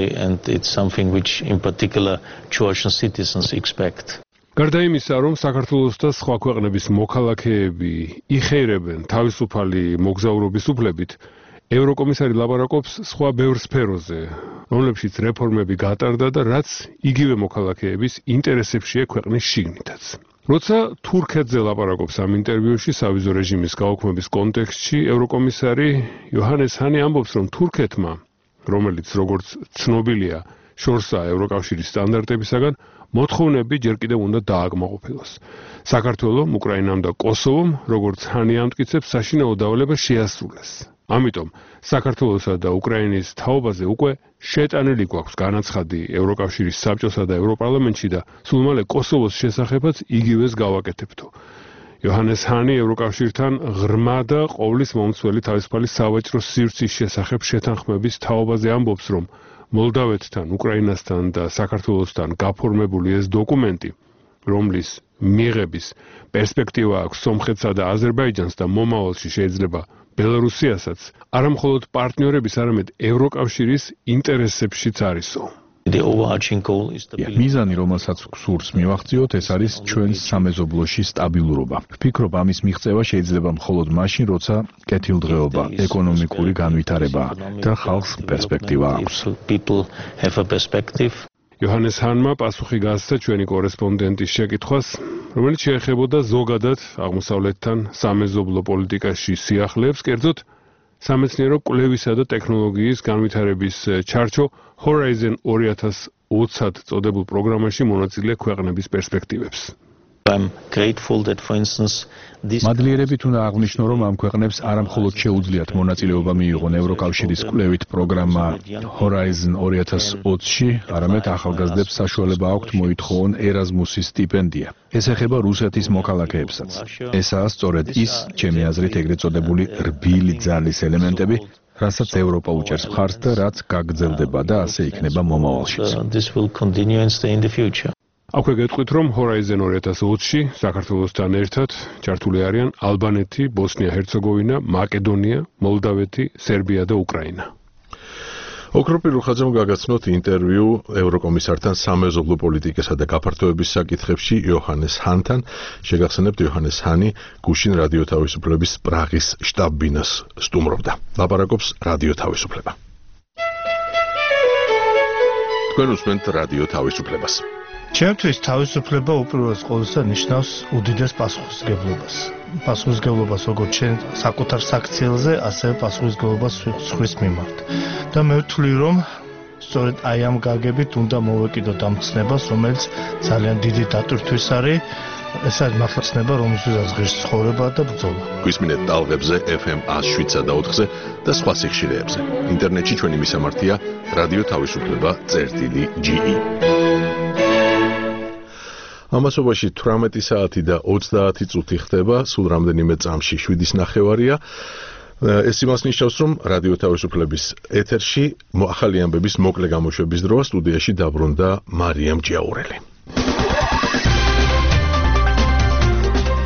გარდა იმისა, რომ საქართველოს და სხვა ქვეყნების მოქალაქეები იხეირებენ თავისუფალი მოგზაურობის უფლებით, ევროკომისარი ლაპარაკობს სხვა ბევრ სფეროზე, რომლებშიც რეფორმები გატარდა და რაც იგივე მოქალაქეების ინტერესებშია ქვეყნის შიგნითაც. როცა თურქეთზე ლაპარაკობს ამ ინტერვიუში სავიზო რეჟიმის გაუქმების კონტექსტში, ევროკომისარი იოჰანეს ჰანი ამბობს, რომ თურქეთმა, რომელიც როგორც ცნობილია, შორსაა ევროკავშირის სტანდარტებისაგან, მოთხოვნები ჯერ კიდევ უნდა დააკმაყოფილოს. საქართველომ, უკრაინამ და კოსოვომ, როგორც ჰანი ამტკიცებს, საშინაო დავალება შეასრულეს. ამიტომ საქართველოსა და უკრაინის თაობაზე უკვე შეტანილი გვაქვს განაცხადი ევროკავშირის საბჭოსა და ევროპარლამენტში და სულ მალე კოსოვოს შესახებაც იგივეს გავაკეთებთო. იოჰანეს ჰანი ევროკავშირთან ღრმა და ყოვლის მომცველი თავისუფალი სავაჭრო სივრცის შესახებ შეთანხმების თაობაზე ამბობს, რომ მოლდავეთთან, უკრაინასთან და საქართველოსთან გაფორმებული ეს დოკუმენტი, რომლის მიღების პერსპექტივა აქვს სომხეთსა და აზერბაიჯანს და მომავალში შეიძლება ბელარუსიასაც, არა მხოლოდ პარტნიორების, არამედ ევროკავშირის ინტერესებშიც არისო. მიზანი, რომელსაც გსურს მივახციოთ, ეს არის ჩვენს სამეზობლოში სტაბილურობა. ვფიქრობ, ამის მიღწევა შეიძლება მხოლოდ მაშინ, როცა კეთილდღეობა, ეკონომიკური განვითარება და ხალხს პერსპექტივა აქვს. იოჰანეს ჰანმა პასუხი გასცა ჩვენი კორესპონდენტის შეკითხვას, რომელიც შეეხებოდა ზოგადად აღმოსავლეთთან სამეზობლო პოლიტიკაში სიახლეებს, კერძოდ სამეცნიერო კვლევისა და ტექნოლოგიის განვითარების ჩარჩო Horizon ორი ათას ოცად წოდებულ პროგრამაში მონაწილე ქვეყნების პერსპექტივებს. I'm grateful that for instance this მადლიერებით უნდა აღვნიშნო, რომ ამ ქვეყნებს არა მხოლოდ შეუძლიათ მონაწილეობა მიიღონ ევროკავშირის კვლევით პროგრამა Horizon ორი ათას ოცში, არამედ ახალგაზრდებს საშუალება აქვთ მოითხოვონ ერაზმუსის სტიპენდია. ეს ეხება რუსეთის მოქალაქეებსაც. ესაა სწორედ ის, ჩემი აზრით, ეგრეთ წოდებული რბილი ძალის ელემენტები, რასაც ევროპა უჭერს მხარს და რაც გაგრძელდება და ასე იქნება მომავალშიც. This will continue and stay in the future. აქვე გეტყვით, რომ Horizon ორი ათას ოცში საქართველოსთან ერთად ჩართული არიან ალბანეთი, ბოსნია-ჰერცეგოვინა, მაკედონია, მოლდავეთი, სერბია და უკრაინა. ოქროპირ ხაძემ გაგაცნოთ ინტერვიუ ევროკომისართან სამეზობლო პოლიტიკასა და გაფართოების საკითხებში იოჰანეს ჰანთან. შეგახსენებთ, იოჰანეს ჰანი გუშინ რადიო თავისუფლების პრაღის შტაბ-ბინას სტუმრობდა. ლაპარაკობს რადიო თავისუფლება. თქვენ უსმენთ რადიო თავისუფლებას. ჩემთვის თავისუფლება უპირველეს ყოვლისა ნიშნავს უდიდეს პასუხისმგებლობას. პასუხისმგებლობას როგორც ჩვენ საკუთარ საქციელზე, ასევე პასუხისმგებლობას სხვის მიმართ. და მე ვთვლი, რომ სწორედ აი ამ გაგებით უნდა მოვეკიდოთ ამ ცნებას, რომელიც ძალიან დიდი დატვირთვის არის. ეს არის მართლა ცნება, რომელსაც ღირს ცხოვრება და ბრძოლა. გვისმინეთ ტალღებზე ეფ ემ ათს შვიდსა და ოთხზე და სხვა სიხშირეებზე. ინტერნეტში ჩვენი მისამართია რადიო თავისუფლება წერტილი ჯი ი. ამასობაში თვრამეტი საათი და ოცდაათი წუთი ხდება, სულ რამდენიმე წამში შვიდის ნახევარია. ეს იმას ნიშნავს, რომ რადიო თავისუფლების ეთერში ახალი ამბების მოკლე გამოშვების დროა. სტუდიაში დაბრუნდა მარიამ ჭიაურელი.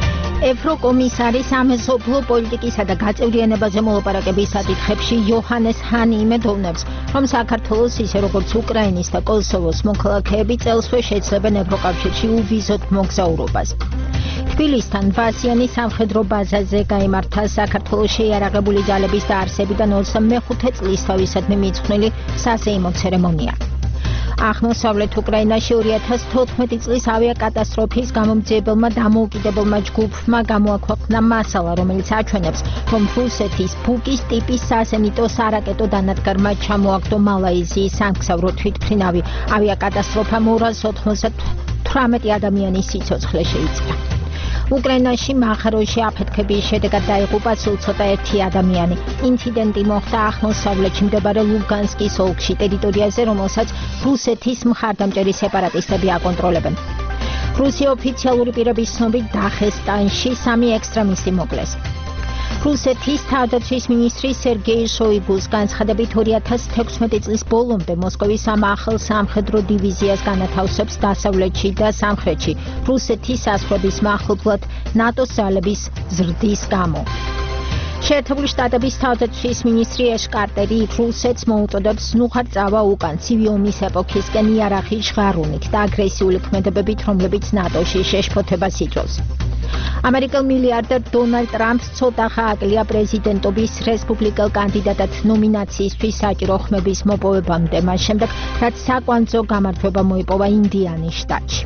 ევროკომისარის სამეზობლო პოლიტიკისა და გაწევრიანებაზე მოლაპარაკების საკითხებში იოჰანეს ჰანი იმედოვნებს, რომ საქართველოს ისე როგორც უკრაინის და კოსოვოს მოქალაქეები წელსვე შეძლებენ ევროკავშირში უვიზოთ მოგზაურობას. თბილისთან ვასიანი სამხედრო ბაზაზე გაიმართა საქართველოს შეიარაღებული ძალების დაარსებიდან ოცდამეხუთე წლისთავისადმი მიძღვნილი საზეიმო ცერემონია. აღმოსავლეთ უკრაინაში ორი ათას თოთხმეტი წლის ავიაკატასტროფის გამომძიებელმა დამოუკიდებელმა ჯგუფმა გამოაქვეყნა მასალა, რომელიც აჩვენებს, რომ რუსეთის ბუკის ტიპის საზენიტო სარაკეტო დანადგარმა ჩამოაგდო მალაიზიის სამგზავრო თვითმფრინავი. ავიაკატასტროფამ ორას ოთხმოცდათვრამეტი ადამიანის სიცოცხლე შეიწია. უკრაინაში მაღაროში აფეთქების შედეგად დაიღუპა სულ ცოტა ერთი ადამიანი. ინციდენტი მოხდა აღმოსავლეთში მდებარე ლუგანსკის ოლქში, ტერიტორიაზე, რომელსაც რუსეთის მხარდამჭერი სეპარატისტები აკონტროლებენ. რუსი ოფიციალური პირების ცნობით დაღესტანში სამი ექსტრემისტი მოკლეს. რუსეთის თავდაცვის მინისტრი სერგეი შოიგუს განცხადებით ორი ათას თექვსმეტი წლის ბოლომდე მოსკოვის სამახალ სამხედრო დივიზიას განათავსებს დასავლეთში და სამხრეთში რუსეთის საზღვრების მახლობლად ნატოს ძალების ზრდის გამო. შეერთებული შტატების თავდაცვის მინისტრი ეშ კარტერი რუსეთს მოუწოდებს ნუღარ წავა უკან ცივი ომის ეპოქისკენ იარაღის ჟღარუნით და აგრესიული ქმედებებით, რომლებიც ნატოში შეშფოთებას იწვევს. ამერიკელ მილიარდერ დონალდ ტრამპს ცოტა ხააკლია პრეზიდენტობის რესპუბლიკელ კანდიდატად ნომინაციისთვის საჭირო ხმების მოპოვებამდე, მას შემდეგ, რაც საკვანძო გამარჯვება მოიპოვა ინდიანის შტატში.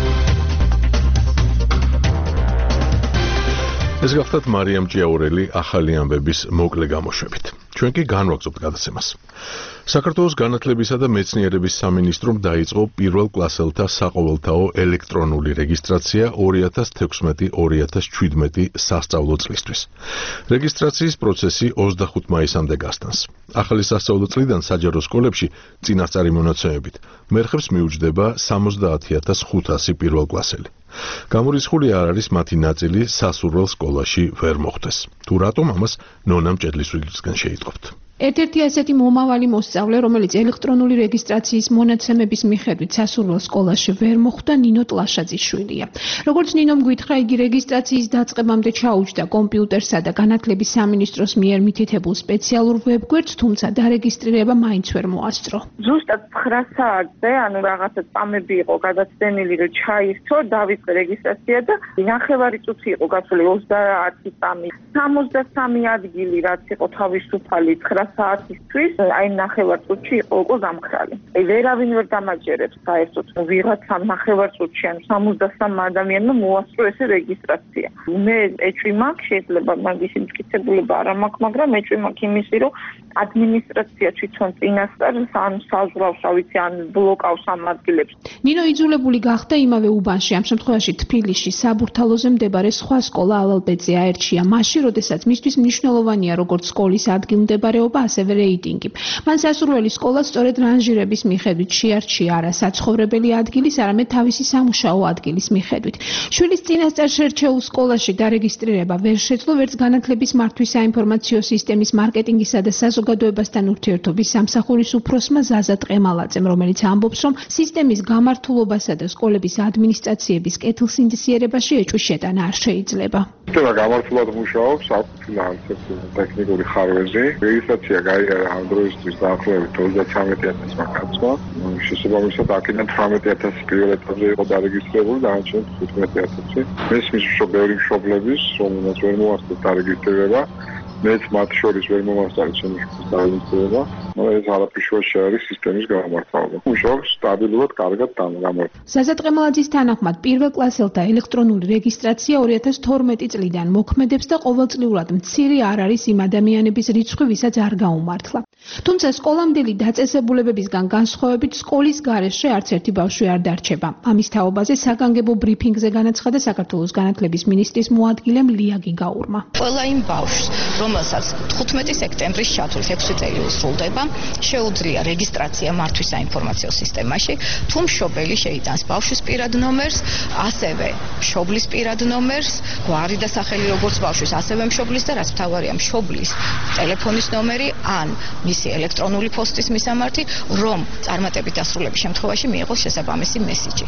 ეს გახლავთ მარიამ ჭიაურელი ახალი ამბების მოკლე გამოშვებით. ჩვენ კი განვაგრძობთ გადაცემას. საქართველოს განათლებისა და მეცნიერების სამინისტრომ დაიწყო პირველ კლასელთა საყოველთაო ელექტრონული რეგისტრაცია ორი ათას თექვსმეტი ორი ათას შვიდმეტი სასწავლო წლისთვის. რეგისტრაციის პროცესი ოცდახუთ მაისამდე გასტანს. ახალი სასწავლო წლიდან საჯარო სკოლებში წინასწარი მონაცემებით მერხებს მიუჯდება სამოცდაათი ათას ხუთასი პირველკლასელი. გამორიცხული არ არის მათი ნაწილი სასურველ სკოლაში ვერ მოხდეს. თუ რატომ ამას ნონა მჭედლისვილისგან შეიტყობთ. ერთ-ერთი ასეთი მომავალი მოსწავლე, რომელიც ელექტრონული რეგისტრაციის მონაცემების მიხედვით სასურველ სკოლაში ვერ მოხვდა, ნინო ტლაშაძიშვილია. როგორც ნინომ გითხრა, იგი რეგისტრაციის დაწყებამდე ჩაუჯდა კომპიუტერსა და განათლების სამინისტროს მიერ მითითებულ სპეციალურ ვებგვერდს, თუმცა დარეგისტრირება მაინც ვერ მოასწრო. ზუსტად ცხრა საათზე, ანუ რაღაცა წამები იყო გადაცდენილი, რომ ჩაირთო, დავიწყე რეგისტრაცია და ნახევარი წუთი იყო გასული ოცდაათი წამი. სამოცდასამი ადგილი, რაც იყო თავისუფალი ცხრა საათისთვის, აი ნახევარ წუთში იყო უკვე გამხრალი. აი ვერავინ ვერ დამაჯერებს საერთოდ. ვიღაცა ნახევარ წუთში ან სამოცდასამ ადამიანმა მოასწრო ესე რეგისტრაცია. მე ეჭვი მაქვს, შეიძლება მაგის მტკიცებულება არ მაქვს, მაგრამ ეჭვი მაქვს იმისი, რომ ადმინისტრაცია თვითონ წინასწარ ან საზღვრავს, ავიცი, ან ბლოკავს ამ ადგილებს. ნინო იძულებული გახდა იმავე უბანში, ამ შემთხვევაში თბილისში, საბურთალოზე მდებარე სხვა სკოლა ალალბეძე აერჩია, მაშინ, როდესაც მისთვის მნიშვნელოვანია როგორც სკოლის ადგილმდებარეობა, ასევე რეიტინგი. მან სასურველი სკოლა სწორედ რანჟირების მიხედვით შეარჩია არა საცხოვრებელი ადგილის, არამედ თავისი სამუშაო ადგილის მიხედვით. შვილის წინასწარ შერჩეულ სკოლაში დარეგისტრირება ვერ შეძლო, ვერც განათლების მართვის საინფორმაციო სისტემის მარკეტინგისა და საზოგადოებასთან ურთიერთობის სამსახურის უფროსმა ზაზა ტყემალაძემ, რომელიც ამბობს, რომ სისტემის გამართულობასა და სკოლების ადმინისტრაციების კეთილსინდისიერებაში ეჭვის შეტანა არ შეიძლება. სისტემა გამართულად მუშაობს, აქვს ფინანსებს, ტექნიკური ხარვეზი. რეგისტრაცია გაიარა ამ დროისთვის დაახლოებით ოცდათვრამეტი ათასმა კაცმა. შესაბამისად, აქედან თვრამეტი ათასი პირველ ეტაპზე იყო დარეგისტრირებული, დანარჩენი თხუთმეტი ათასი. მესმის მშობელი მშობლების, რომელსაც ვერ მოასწრეთ დარეგისტრირება, მეც მათ შორის ვერ მომასწრეთ შემოშობის დარეგისტრირება. ეს არაფიშუაში არის სისტემის გამართულება. მუშაობს სტაბილურად, კარგად გამართულება. ზაზა ტყემალაძის თანახმად, პირველ კლასელთა ელექტრონული რეგისტრაცია ორი ათას თორმეტი წლიდან მოქმედებს და ყოველწლიურად მცირე არ არის იმ ადამიანების რიცხვი, ვისაც არ გაუმართლა. თუმცა სკოლამდელი დაწესებულებებისგან განსხვავებით, სკოლის გარეშე არც ერთი ბავშვი არ დარჩება. ამის თაობაზე საგანგებო ბრიფინგზე განაცხადა საქართველოს განათლების მინისტრის მოადგილემ ლია გიგაურმა. ყველა იმ ბავშვს, რომელსაც თხუთმეტი სექტემბრის ჩათვლით ექვსი წელი უსრულდება, შეუძლია რეგისტრაცია მართვის საინფორმაციო სისტემაში, თუ მშობელი შეიტანს ბავშვის პირად ნომერს, ასევე მშობლის პირად ნომერს, გვარი და სახელი როგორც ბავშვის, ასევე მშობლის და რაც მთავარია მშობლის ტელეფონის ნომერი ან მისი ელექტრონული პოსტის მისამართი, რომ წარმატებით დასრულების შემთხვევაში მიიღოს შესაბამისი მესიჯი.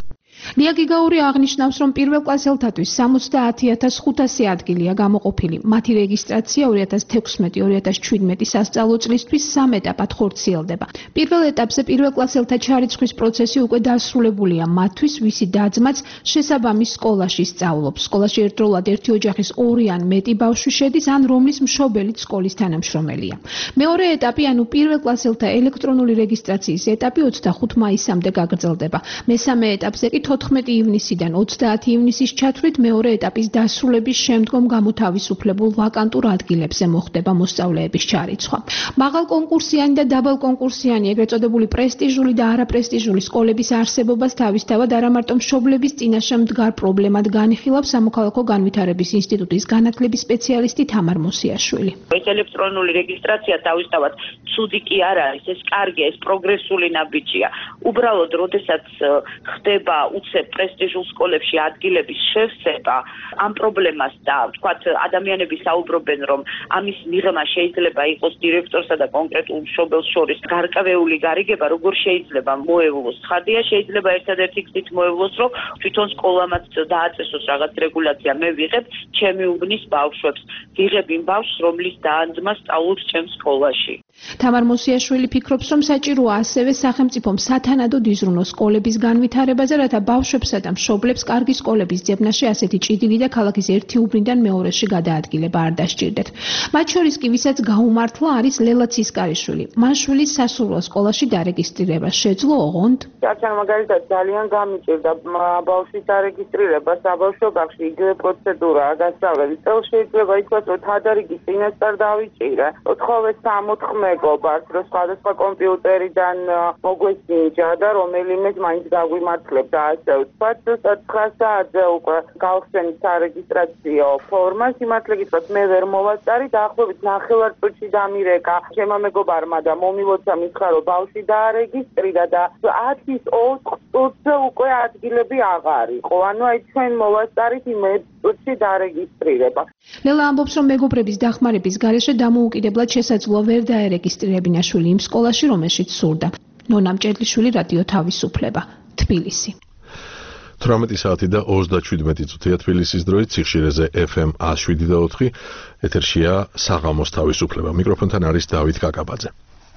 ლია გიგაური აღნიშნავს, რომ პირველ კლასელთათვის სამოცდაათი ათას ხუთასი ადგილია გამოყოფილი. მათი რეგისტრაცია ორი ათას თექვსმეტი ორი ათას შვიდმეტი სასწავლო წლისთვის სამ ეტაპად ხორციელდება. პირველ ეტაპზე პირველ კლასელთა ჩარიცხვის პროცესი უკვე დასრულებულია მათთვის, ვისი და-ძმაც შესაბამის სკოლაში სწავლობს. სკოლაში ერთდროულად ერთი ოჯახის ორი ან მეტი ბავშვი შედის, ან რომლის მშობელიც სკოლის თანამშრომელია. მეორე ეტაპი, ანუ პირველ კლასელთა ელექტრონული რეგისტრაციის ეტაპი ოცდახუთ მაისამდე გაგრძელდება. მესამე ეტაპზე კი თოთხმეტი ივნისიდან ოცდაათი ივნისის ჩათვლით მეორე ეტაპის დასრულების შემდგომ გამოთავისუფლებულ ვაკანტურ ადგილებზე მოხდება მოსწავლეების ჩარიცხვა. მაღალ კონკურსიანი და დაბალ კონკურსიანი, ეგრეთ წოდებული პრესტიჟული და არაპრესტიჟული სკოლების არსებობას თავისთავად არა მარტო მშობლების წინაშე მდგარ პრობლემად განიხილავს სამოქალაქო განვითარების ინსტიტუტის განათლების სპეციალისტი თამარ მოსიაშვილი. ეს ელექტრონული რეგისტრაცია თავისთავად ცუდი კი არ არის, ეს კარგია, ეს პროგრესული ნაბიჯია. უბრალოდ, როდესაც ხდება უცებ პრესტიჟულ სკოლებში ადგილების შევსება, ამ პრობლემას და ვთქვათ, ადამიანები საუბრობენ, რომ ამის მიღმა შეიძლება იყოს დირექტორსა და კონკრეტულ მშობელს შორის გარკვეული გარიგება, როგორ შეიძლება მოევლოს. ხადია, შეიძლება ერთადერთი გზით მოევლოს, რომ თვითონ სკოლამაც დააწესოს რაღაც რეგულაცია. მე ვიღებ ჩემი უბნის ბავშვებს, ვიღებ იმ ბავშვს, რომლის და-ძმა სწავლობს ჩემს სკოლაში. თამარ მოსიაშვილი ფიქრობს, რომ საჭიროა ასევე სახელმწიფომ სათანადოდ იზრუნოს სკოლების განვითარებაზე, რათა ბავშვებსა და მშობლებს კარგი სკოლების ძებნაში ასეთი ჭიდილი და ქალაქის ერთი უბნიდან მეორეში გადაადგილება არ დასჭირდეთ. მათ შორის კი ვისაც გაუმართლა არის ლელა ცისკარიშვილი. მან შვილის სასურველ სკოლაში დარეგისტრირება შეძლო ოღონდ. რადგან მაგალითად ძალიან გამიჭირდა ბავშვის დარეგისტრირება საბავშვო ბაღში, იგივე პროცედურაა გასწავლების წელს შეიძლება ითქვას, რომ თადარიგის წინასწარ დავიჭირა. ოთხოვე სამოთხმე მეგობარს, რომ სხვადასხვა კომპიუტერიდან მოგვესინჯა და რომელიმეს მაინც გაგვიმართლებდა ასე ვთქვათ, ცხრა საათზე უკვე გავხსენით სარეგისტრაციო ფორმა, სიმართლე გითხრათ, მე ვერ მოვაწარი, დაახლოებით ნახევარწუთში დამირეკა ჩემმა მეგობარმა და მომილოცა მითხრა, რომ ბავშვი დაარეგისტრირა და ათის ოთხ წუთზე უკვე ადგილები აღარ იყო. ანუ აი ჩვენ მოვაწარით იმ წუთში დარეგისტრირება. ლელა ამბობს, რომ მეგობრების დახმარების გარეშე დამოუკიდებლად შესაძლოა ვერ დაერეგისტრირებინა შვილი იმ სკოლაში, რომელშიც სურდა. ნონა მჭედლიშვილი, რადიო თავისუფლება, თბილისი. თვრამეტი საათი და ოცდაშვიდმეტი წუთია თბილისის დროით, ციხშირეზე ეფ ემ εκατო შვიდი და ოთხი, ეთერშია საღამოს თავისუფლება. მიკროფონთან არის დავით კაკაბაძე.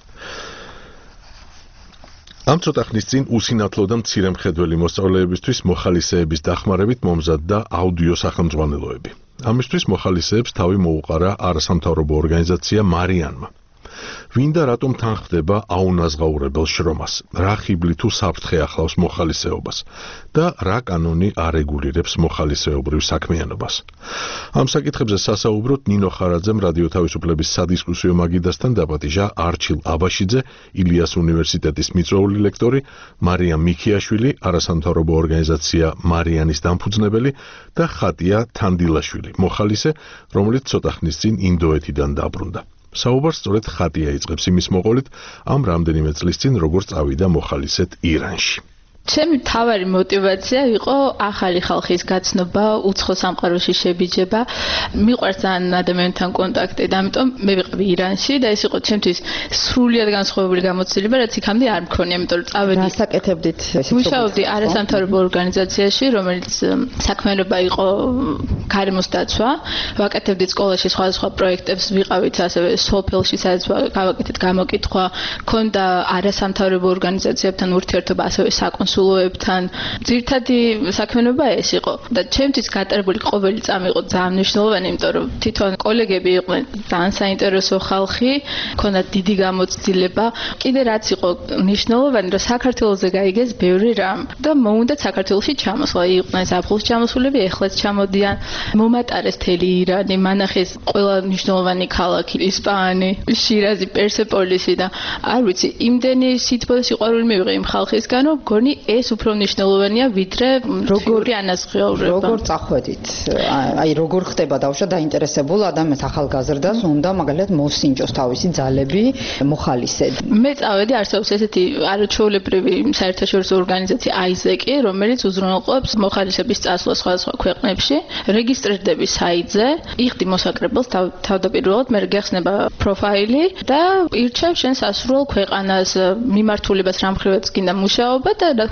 ამ ცოტა ხნის წინ უსინათლო და მცირემხედველი მოსწავლეებისთვის მოხალისეების დახმარებით მომზადდა აუდიო სახელმძღვანელოები. ამისთვის მოხალისეებს თავი მოუყარა არასამთავრობო ორგანიზაცია მარიანმა. ვინ და რატომ თან ხდება აუნაზღაურებელ შრომას, რა ხიბლი თუ საფრთხე ახლავს მოხალისეობას და რა კანონი არეგულირებს მოხალისეობრივ საქმიანობას. ამ საკითხებზე სასაუბროდ ნინო ხარაძემ რადიო თავისუფლების სადისკუსიო მაგიდასთან დაპატიჟა არჩილ აბაშიძე, ილიას უნივერსიტეტის მიწვეული ლექტორი, მარიამ მიქიაშვილი, არასამთავრობო ორგანიზაცია მარიანის დამფუძნებელი და ხატია თანდილაშვილი, მოხალისე, რომელიც ცოტა ხნის წინ ინდოეთიდან დაბრუნდა. საუბარს სწორედ ხატია იწყებს იმის მოყოლით, ამ რამდენიმე წლის წინ როგორ წავიდა მოხალისედ ირანში. ჩემი მთავარი мотиваცია იყო ახალი ხალხის გაცნობა, უცხო სამყაროში შებიჯება. მიყვარს ძალიან ადამიანთან კონტაქტი და ამიტომ მე ვიყავი ირანში და ეს იყო ჩემთვის სრულიად განსხვავებული გამოცდილება, რაც იქამდე არ მქონია, იმიტომ რომ წავედი. რასაკეთებდით ესეთ? მუშაობდი არასამთავრობო ორგანიზაციაში, რომელიც საქმიანობა იყო გარემოს დაცვა. ვაკეთებდით სკოლაში სხვადასხვა პროექტებს, ვიყავით ასევე სოფელში, სადაც გავაკეთეთ გამოკითხვა, ქონდა არასამთავრობო ორგანიზაციებთან ურთიერთობა, ასევე საკონსულტაციო სულოებთან. ძირითადი საქმიანობა ეს იყო და ჩემთვის გატარებული ყოველი წამი იყო ძალიან მნიშვნელოვანი, იმიტომ რომ თვითონ კოლეგები იყვნენ ძალიან საინტერესო ხალხი, ქონდათ დიდი გამოცდილება. კიდე რაც იყო მნიშვნელოვანი, რომ საქართველოზე გაიგეს ბევრი რამ და მოუნდათ საქართველოში ჩამოსვლა. იყვნენ ზაფხულში ჩამოსულები, ეხლაც ჩამოდიან. მომატარეს თელი ირანი, მანახეს ყველა მნიშვნელოვანი ქალაქი, ისპაანი, შირაზი, პერსეპოლისი და არ ვიცი, იმდენი სითბოს სიყვარული მივიღე იმ ხალხისგან, რომ გონი ეს უფრო მნიშვნელოვანია ვიდრე როგორი ანაზღაურება. როგორ წახვედით? აი როგორ ხდება დავშვა დაინტერესებულ ადამიანს ახალგაზრდას უნდა მაგალითად მოსინჯოს თავისი ძალები მოხალისედ. მე წავედი არსებობს ესეთი არაჩვეულებრივი საერთაშორისო ორგანიზაცია აიზეკი, რომელიც უზრუნველყოფს მოხალისების წასვლას სხვადასხვა ქვეყნებში. რეგისტრირდები საიტზე, იხდი მოსაკრებელს თავდაპირველად, მე გეხსნება პროფაილი და ირჩევ შენ სასურველ ქვეყანას, მიმართულებას, რამხრივაც გინდა მუშაობა და რა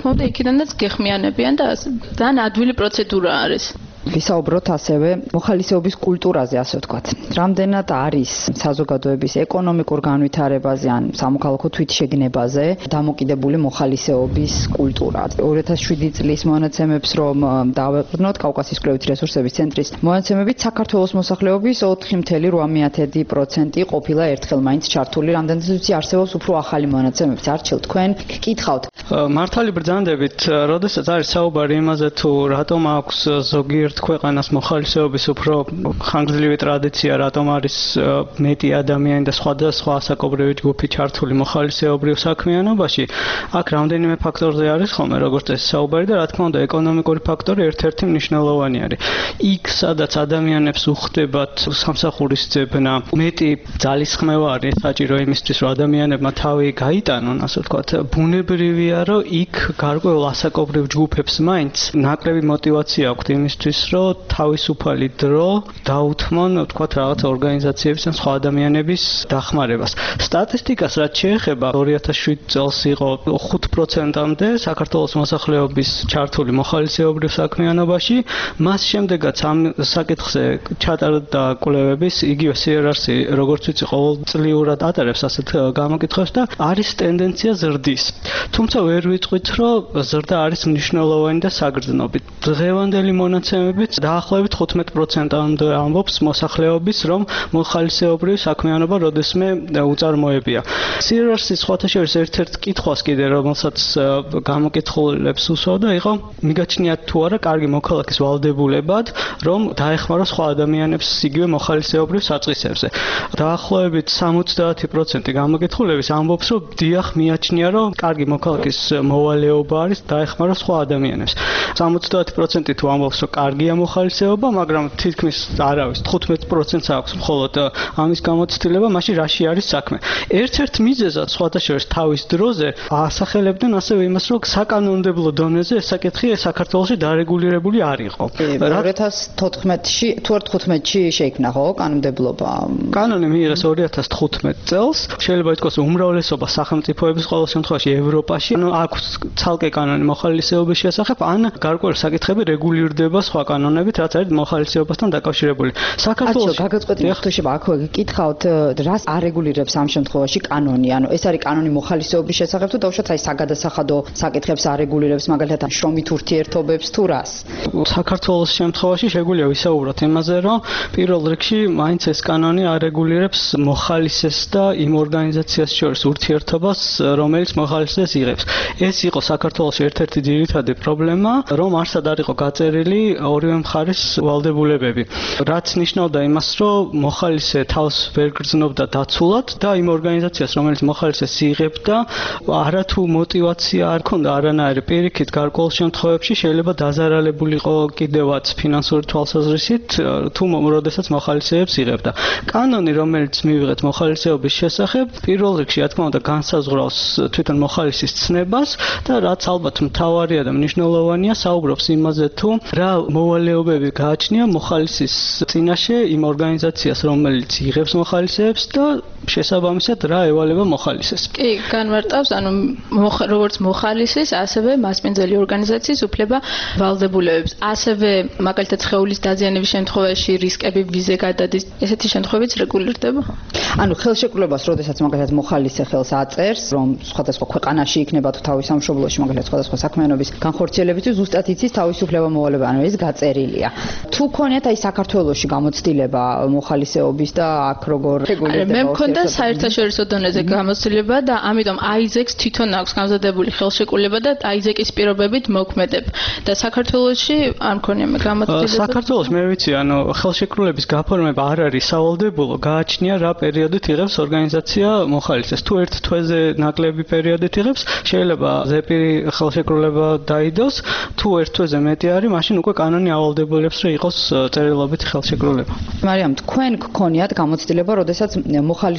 თქმა უნდა იქიდანაც გეხმიანებიან და ძალიან ადვილი პროცედურა არის. ვისაუბროთ ასევე მოხალისეობის კულტურაზე, ასე ვთქვათ. რამდენად არის საზოგადოების ეკონომიკურ განვითარებაზე ან სამოქალაქო თვითშეგნებაზე დამოკიდებული მოხალისეობის კულტურა. ორი ათას შვიდი წლის მონაცემებს რომ დავეყრდნოთ, კავკასიის კვლევითი რესურსების ცენტრის მონაცემებით საქართველოს მოსახლეობის ოთხი კoma ოთხ პროცენტი ყოფილა ერთხელ მაინც ჩართული. რამდენადაც ვიცი, არსებობს უფრო ახალი მონაცემებიც. არჩილ, თქვენ გკითხავთ. მართალი ბრძანდებით, როდესაც არის საუბარი იმაზე თუ რატომ აქვს ზოგიერთ ქვეყანას მოხალისეობის უფრო ხანგრძლივი ტრადიცია, რატომ არის მეტი ადამიანი და სხვადასხვა ასაკობრივი ჯგუფი ჩართული მოხალისეობრივ საქმიანობაში, აქ რამდენიმე ფაქტორზე არის ხოლმე როგორც ეს საუბარი და რა თქმა უნდა ეკონომიკური ფაქტორი ერთ-ერთი მნიშვნელოვანი არის. იქ სადაც ადამიანებს უხდებათ სამსახურის ძებნა, მეტი ძალისხმევა არის საჭირო იმისთვის, რომ ადამიანებმა თავი გაიტანონ, ასე ვთქვათ, ბუნებრივია, რომ იქ გარკვეულ ასაკობრივ ჯგუფებს მაინც ნაკლები мотиваცია აქვთ იმისთვის, რომ თავისუფალი დრო დაუთმონ, ვთქვათ, რაღაც ორგანიზაციების ან სხვა ადამიანების დახმარებას. სტატისტიკას რაც შეეხება ორი ათას შვიდი წელს იყო ხუთ პროცენტამდე საქართველოს მოსახლეობის ჩართული მოხალისეობრივ საქმიანობაში, მას შემდეგაც ამ საკითხზე ჩატარდა კვლევების, იგივე სი არ ар-ი, როგორც ვიცი, ყოველწლიურად ატარებს ასეთ გამოკითხვებს და არის ტენდენცია ზრდის. თუმცა ვერ ვიტყვით, რომ ზრდა არის მნიშვნელოვანი და საგრძნობი. დღევანდელი მონაცემებით დაახლოებით ხუთმეტ პროცენტამდე ამბობს მოსახლეობის, რომ მოხალისეობრივი საქმიანობა როდესმე უწარმოებია. სი არ ар-ის სხვათა შორის ერთ-ერთ კითხვას კიდე, რომელსაც გამოკითხულებს უსვავდა, იყო მიგაჩნიათ თუ არა კარგი მოქალაქის ვალდებულებად, რომ დაეხმაროს სხვა ადამიანებს იგივე მოხალისეობრივ საწყისებზე. დაახლოებით სამოცდაათი პროცენტი გამოკითხულების ამბობს, რომ დიახ, მიაჩნია, რომ კარგი მოქალაქის მოვალეობა არის დაეხმაროს სხვა ადამიანებს. სამოცდაათი პროცენტი თუ ამბობს, რომ კარგია მოხალისეობა, მაგრამ თითქმის არავის თხუთმეტ პროცენტს აქვს მხოლოდ ამის გამოცდილება, მაშინ რაში არის საქმე. ერთ-ერთ მიზეზად სხვათა შორის თავის დროზე ასახელებდნენ ასევე იმას, რომ საკანონმდებლო დონეზე ეს საკითხი საქართველოში დარეგულირებული არ იყო. ორი ათას თოთხმეტში თუ არ თხუთმეტში შეიქმნა ხო კანონმდებლობა? კანონი მიიღეს ორი ათას თხუთმეტ წელს. შეიძლება ითქვას უმრავლესობა სახელმწიფოების ყოველ შემთხვევაში ევროპაში, ანუ აქვს ცალკე კანონი მოხალისეობის შესახებ, ან გარკვეული საკითხები რეგულირდება სხვა კანონებით, რაც არის მოხალისეობასთან დაკავშირებული. საქართველოს გაგაწყვეტილი ხთუშება აქვე გიკითხავთ, რას არეგულირებს ამ შემთხვევაში კანონი? ანუ ეს არის კანონი მოხალისეობის შესახებ თუ დაუშვათ აი საგადასახადო საკითხებს არეგულირებს, მაგალითად შრომით ურთიერთობებს თუ რას? საქართველოს შემთხვევაში შეგვიძლია ვისაუბროთ იმაზე, რომ პირველ რიგში მაინც ეს კანონი არეგულირებს მოხალისეს და იმ ორგანიზაციას შორის ურთიერთობას, რომელიც მოხალისეს იღებს. ეს იყო საქართველოს ერთ-ერთი ძირითადი პრობლემა, რომ არსად არ იყო გაწერილი ორივე მხარის ვალდებულებები. რაც ნიშნავდა იმას, რომ მოხალისე თავს ვერ გრძნობდა დაცულად და იმ ორგანიზაციას, რომელიც მოხალისეს იღებდა, არათუ мотиваცია არ ქონდა არანაირი პირიქით, გარკვეულ შემთხვევებში შეიძლება დაზარალებულიყო კიდევაც ფინანსური თვალსაზრისით, თუ როდესაც მოხალისეებს იღებდა. კანონი, რომელიც მივიღეთ მოხალისეობის შესახებ, პირველ რიგში, რა თქმა უნდა, განსაზღვრავს თვითონ მოხალისის ცნებას და რაც ალბათ მთავარია და მნიშვნელოვანია, საუბრობს იმაზე, თუ რა მოვალეობები გააჩნია მოხალისის წინაშე იმ ორგანიზაციას, რომელიც იღებს მოხალისეებს და შესაბამისად რა ევალება მოხალისეს. კი, განმარტავს, ანუ როგორც მოხალისის, ასევე მასპინძელი ორგანიზაციის უფლება ვალდებულებებს. ასევე მაგალითად სხეულის დაზიანების შემთხვევაში რისკები ვიზე გადადის, ესეთი შემთხვევებიც რეგულირდება. ანუ ხელშეკრულებას, როდესაც მაგალითად მოხალისე ხელს აწერს, რომ სხვადასხვა ქვეყანაში იქნება თუ თავის სამშობლოში, მაგალითად სხვადასხვა საქმიანობის განხორციელებისთვის ზუსტად იცის თავისუფლება მოვალება, ანუ ეს გაწერილია. თუ ქონიათ აი საქართველოში გამოცდილება მოხალისეობის და აქ როგორ რეგულირდება? მე მქონდა საერთაშორისო დონეზე გამოცდილება და ამიტომ აიზექს თვითონ აქვს გამზადებული ხელშეკრულება და აიზეკის პირობებით მოქმედებ. და საქართველოში არ მქონია მე გამოცდილება. საქართველოს მე ვიცი, ანუ ხელშეკრულების გაფორმება არ არის სავალდებულო, გააჩნია რა პერიოდით იღებს ორგანიზაცია მოხალისეს. თუ ერთ თვეზე ნაკლები პერიოდით იღებს, შეიძლება ზეპირი ხელშეკრულება დაიდოს, თუ ერთ თვეზე მეტი არის, მაშინ უკვე კანონი ავალდებულებს, რომ იყოს წერილობით ხელშეკრულება. მარიამ, თქვენ გქონიათ გამოცდილება, როდესაც მოხალისე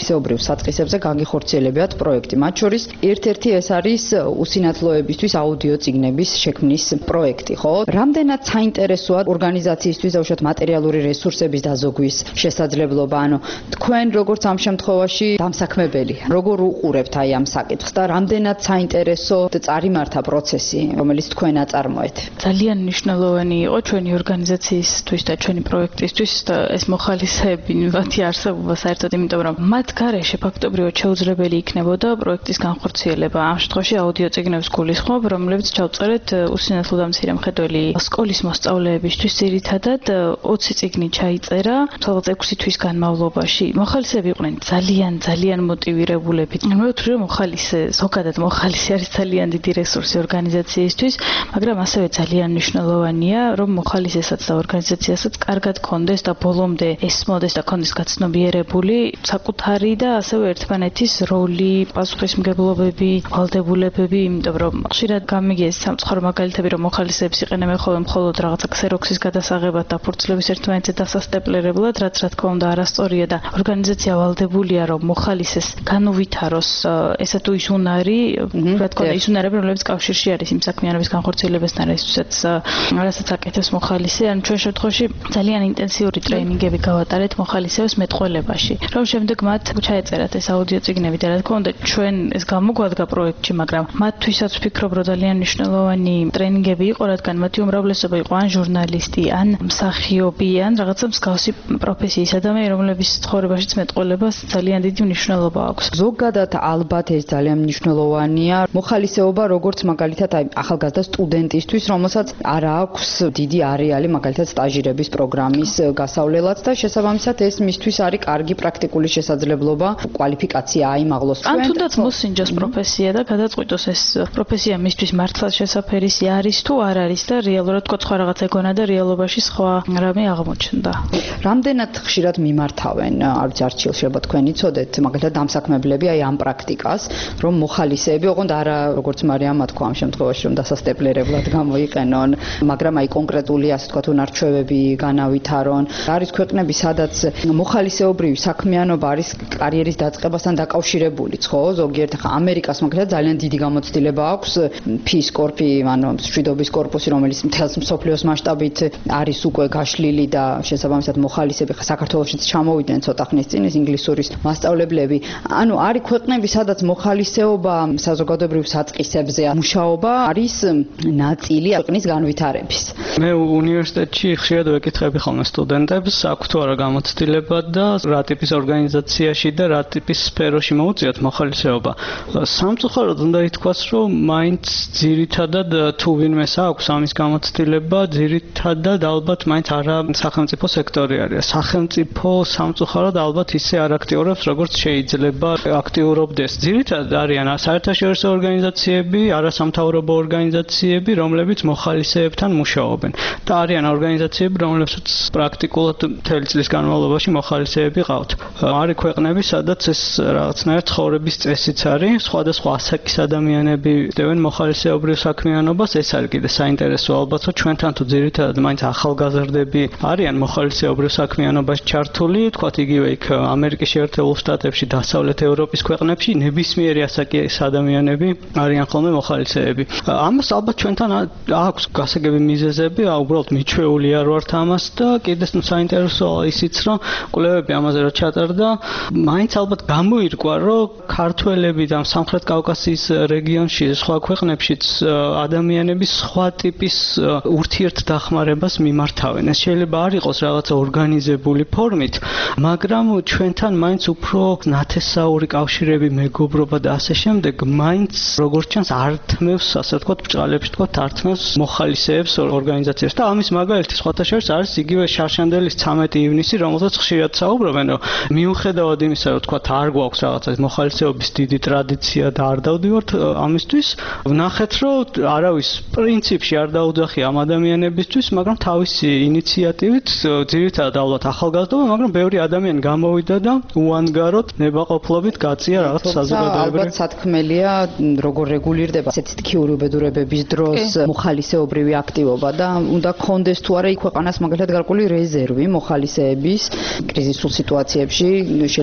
მოხალისეობრივ საწყისებზე გაგიხორციელებიათ პროექტი. მათ შორის ერთ-ერთი ეს არის უსინათლოებისთვის აუდიო წიგნების შექმნის პროექტი, ხო? რამდენად საინტერესოა ორგანიზაციისთვის დაუშვათ მატერიალური რესურსების დაზოგვის შესაძლებლობა, ანუ თქვენ როგორც ამ შემთხვევაში დამსაქმებელი, როგორ უყურებთ აი ამ საკითხს და რამდენად საინტერესო წარიმართა პროცესი, რომელიც თქვენ აწარმოეთ? ძალიან მნიშვნელოვანი იყო ჩვენი ორგანიზაციისთვის და ჩვენი პროექტისთვის და ეს მოხალისეები მათი არსებობა საერთოდ, იმიტომ რომ მათ გარეშე ფაქტობრივად შეუძლებელი იქნებოდა პროექტის განხორციელება. ამ შემთხვევაში აუდიო წიგნებს გულისხმობ, რომლებიც ჩავწერეთ უსინათლო და მცირე მხედველი სკოლის მოსწავლეებისთვის. ძირითადად ოცი წიგნი ჩაიწერა თვალყ ექვსი თვის განმავლობაში. მოხალისეები იყვნენ ძალიან ძალიან მოტივირებულები. მე ვთვლი რომ მოხალისე, ზოგადად მოხალისე არის ძალიან დიდი რესურსი ორგანიზაციისთვის, მაგრამ ასევე ძალიან მნიშვნელოვანია, რომ მოხალისესაც და ორგანიზაციასაც კარგად კონდეს და ბოლომდე ესმოდეს და კონდეს გაცნობიერებული საკუთარი და ასევე ერთმანეთის როლი, პასუხისმგებლობები, ვალდებულებები, იმიტომ რომ ხშირად გამიგია ეს სამწუხარო მაგალითები, რომ მოხალისეებს იყენებენ ხოლმე მხოლოდ რაღაცა ქსეროქსის გადასაღებად და ფურცლების ერთმანეთზე დასასტეპლერებლად, რაც რა თქმა უნდა არასწორია და ორგანიზაცია ვალდებულია, რომ მოხალისეს განუვითაროს ესა თუ ის უნარი, რა თქმა უნდა ის უნარები, რომლებიც კავშირში არის იმ საქმიანობის განხორციელებასთან, რისთვისაც რასაც აკეთებს მოხალისე, ან ჩვენ შემთხვევაში ძალიან ინტენსიური ტრეინინგები გავატარეთ მოხალისეებს მეტყველებაში, რომ შემდეგ მათ ჩაეწერათ ეს აუდიო წიგნები და რა თქმა უნდა ჩვენ ეს გამოგვადგა პროექტში, მაგრამ მათთვისაც ვფიქრობ, რომ ძალიან მნიშვნელოვანი ტრეინინგები იყო, რადგან მათი უმრავლესობა იყო ან ჟურნალისტი, ან მსახიობი, ან რაღაცა მსგავსი პროფესიის ადამიანი, რომლების ცხოვრებაშიც მეტყველებას ძალიან დიდი მნიშვნელობა აქვს. ზოგადად ალბათ ეს ძალიან მნიშვნელოვანია. მოხალისეობა როგორც მაგალითად აი ახალგაზრდა სტუდენტისთვის, რომელსაც არ აქვს დიდი არეალი მაგალითად სტაჟირების პროგრამის გასავლელად და შესაბამისად ეს მისთვის არის კარგი პრაქტიკული შესაძლებლობა, კვალიფიკაცია აიმაღლოს. ან თუნდაც მოსინჯოს პროფესია და გადაწყვიტოს ეს პროფესია მისთვის მართლაც შესაფერისი არის თუ არ არის და რეალურად თქო სხვა რაღაც ეგონა და რეალობაში სხვა რამე აღმოჩნდა. რამდენად ხშირად მიმართავენ არც არჩილ შეიძლება თქვენ იცოდეთ მაგალითად დამსაქმებლები აი ამ პრაქტიკას, რომ მოხალისეები, ოღონდ არა როგორც მარიამა თქვა ამ შემთხვევაში, რომ დასასტეპლერებლად გამოიყენონ, მაგრამ აი კონკრეტული ასე თქვა უნარჩვევები განავითარონ. არის ქვეყნები, სადაც მოხალისეობრივი საქმიანობა არის კარიერის დაწყებასთან დაკავშირებულიც, ხო? ზოგიერთ ხა ამერიკას მაგალითად ძალიან დიდი გამოცდილება აქვს ფის კორპი, ანუ მშვიდობის კორპუსი, რომელიც მთელს მსოფლიოს მასშტაბით არის უკვე გაშლილი და შესაბამისად მოხალისეები ხა საქართველოშიც ჩამოვიდნენ ცოტა ხნის წინ ეს ინგლისურის მასწავლებლები. ანუ არის ქვეყნები, სადაც მოხალისეობა საზოგადოებრივ საწყისებზე მუშაობა არის ნაწილი ქვეყნის განვითარების. მე უნივერსიტეტში ხშირად ვეკითხები ხოლმე სტუდენტებს, აქვს თუ არა გამოცდილება და რა ტიპის ორგანიზაციაში და რა ტიპის სფეროში მოუწიოთ მოხალისეობა. სამწუხაროდ უნდა ითქვას, რომ მაინც ძირითადად თუ ვინმეს აქვს ამის გამოცდილება, ძირითადად ალბათ მაინც არა სახელმწიფო სექტორი არის. სახელმწიფო სამწუხაროდ ალბათ ისე არ აქტიურობს, როგორც შეიძლება აქტიურობდეს. ძირითადად არიან საერთაშორისო ორგანიზაციები, არასამთავრობო ორგანიზაციები, რომლებიც მოხალისეებთან მუშაობენ. და არიან ორგანიზაციები, რომლებსაც პრაქტიკულად მთელი წლის განმავლობაში მოხალისეები ყავთ. არის ქვეყნები, სადაც ეს რაღაცნაირად ცხოვრების წესიც არის, სხვადასხვა ასაკის ადამიანები დევენ მოხალისეობრივ საქმიანობას, ეს არის კიდე საინტერესო ალბათ, რომ ჩვენთან თუ ძირითადად მაინც ახალგაზრდები არიან მოხალისეობრივ საქმიანობაში ჩართული, თქვათ იგივე იქ ამერიკის შეერთებულ შტატებში, დასავლეთ ევროპის ქვეყნებში ნებისმიერი ასაკის ადამიანები არიან ხოლმე მოხალისეები. ამას ალბათ ჩვენთან აქვს გასაგები მიზეზები, უბრალოდ მიჩვეულია არ ვართ ამას და კიდეს ნუ საინტერესოა ისიც, რომ კვლევები ამაზე რა ჩატარდა, მაინც ალბათ გამოირკვა, რომ ქართველები და სამხრეთ კავკასიის რეგიონში, სხვა ქვეყნებშიც ადამიანები სხვა ტიპის ურთიერთდახმარებას მიმართავენ. ეს შეიძლება არ იყოს რაღაცა ორგანიზებული ფორმით, მაგრამ ჩვენთან მაინც უფრო ნათესაური კავშირები, მეგობრობა და ასე შემდეგ, მაინც როგორც ჩანს ართმევს, ასე ვთქვათ, ბჭყალებში ვთქვათ, ართმევს მოხალისეებს ორგანიზაციებს და ამის მაგალითი სხვათა შორის არის იგივე შარშანდელის ცამეტი ივნისი, რომელზეც ხშირად საუბრობენ, რომ მიუხედავად იმისა, რომ ვთქვათ, არ გვაქვს რაღაცა მოხალისეობის დიდი ტრადიცია და არ დავდივართ ამისთვის, ვნახეთ, რომ არავის პრინციპში არ დაუძახია ამ ადამიანებისთვის, მაგრამ თავისი ინიციატივით, ძირითადად ალბათ ახალგაზრდობა, მაგრამ ბევრი ადამიანი გამოვიდა და უანგაროდ ნებაყოფლობით გაწია რაღაც საზოგადოებრივი. ალბათ სათქმელია, როგორ რეგულირდება ესეთი ტკიური უბედურებების დროს მოხალისეობრივი აქტივობა და უნდა გქონდეს თუ არა იქ ქვეყანას მაგალითად გარკვეული რეზერვი მოხალისეების კრიზისულ სიტუაციებში, შეიძლება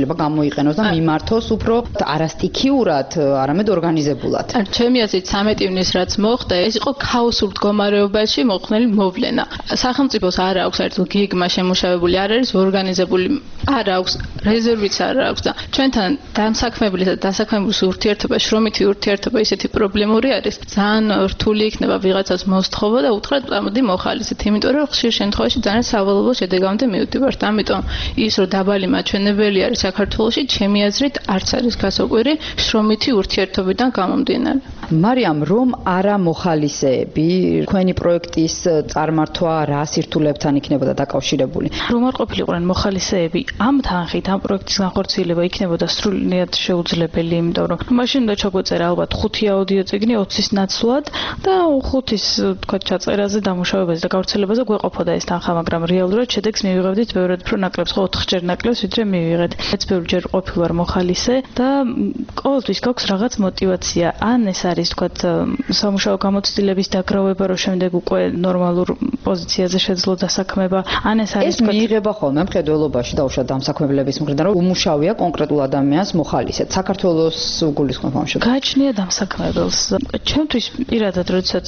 შეიძლება გამოიყენოს და მიმართოს უფრო არასტიქიურად, არამედ ორგანიზებულად. ჩემი აზრით ცამეტი ივნის რაც მოხდა, ეს იყო ქაოსურ მდგომარეობაში მოხდენილი მოვლენა. სახელმწიფოს არ აქვს ერთო გეგმა შემუშავებული, არ არის ორგანიზებული, არ აქვს რეზერვიც არ აქვს და ჩვენთან დამსაქმებლის და დასაქმებლის ურთიერთობა, შრომითი ურთიერთობა ისეთი პრობლემური არის, ძალიან რთული იქნება ვიღაცას მოსთხოვა და უთხრათ, მოდი მოხალისეთ, იმიტომ რომ ხშირ შემთხვევაში ძალიან სავალალო შედეგამდე მივდივართ. ამიტომ ის რომ დაბალი მაჩვენებელი არის საქართველოში, ჩემი აზრით არც არის გასაკვირი შრომითი ურთიერთობიდან გამომდინარე. მარიამ, რომ არა მოხალისეები, თქვენი პროექტის წარმართვა რა სირთულებთან იქნებოდა დაკავშირებული? რომ არ ყოფილიყვნენ მოხალისეები, ამ თანხით ამ პროექტის განხორციელება იქნებოდა სრულიად შეუძლებელი, იმიტომ რომ მაშინ უნდა ჩაგვეწერა ალბათ ხუთი აუდიო წიგნი ოცის ნაცვლად და ხუთის თქვა ჩაწერაზე, დამუშავებაზე და გავრცელებაზე გვეყოფოდა ეს თანხა, მაგრამ რეალურად შედეგს მივიღებდით ბევრად უფრო ნაკლებს, ხო ოთხჯერ ნაკლებს, ვიდრე მივიღეთ. მეც ბევრჯერ ყოფილვარ მოხალისე და ყოველთვის გაქვს რაღაც мотиваცია. ან ეს არის თქვა სამუშაო გამოცდილების დაგროვება, რომ შემდეგ უკვე ნორმალურ პოზიციაზე შეძლო დასაქმება. ან ეს არის თქვა ეს მიიღება ხოლმე მხედველობაში დაუშვათ დამსაქმებლების მხრიდან, რომ უმუშავია კონკრეტულ ადამიანს მოხალისეთ. საქართველოს უგულისხმობ ამ შემთხვევაში. გააჩნია დამსაქმებელს. ჩემთვის პირადად, როდესაც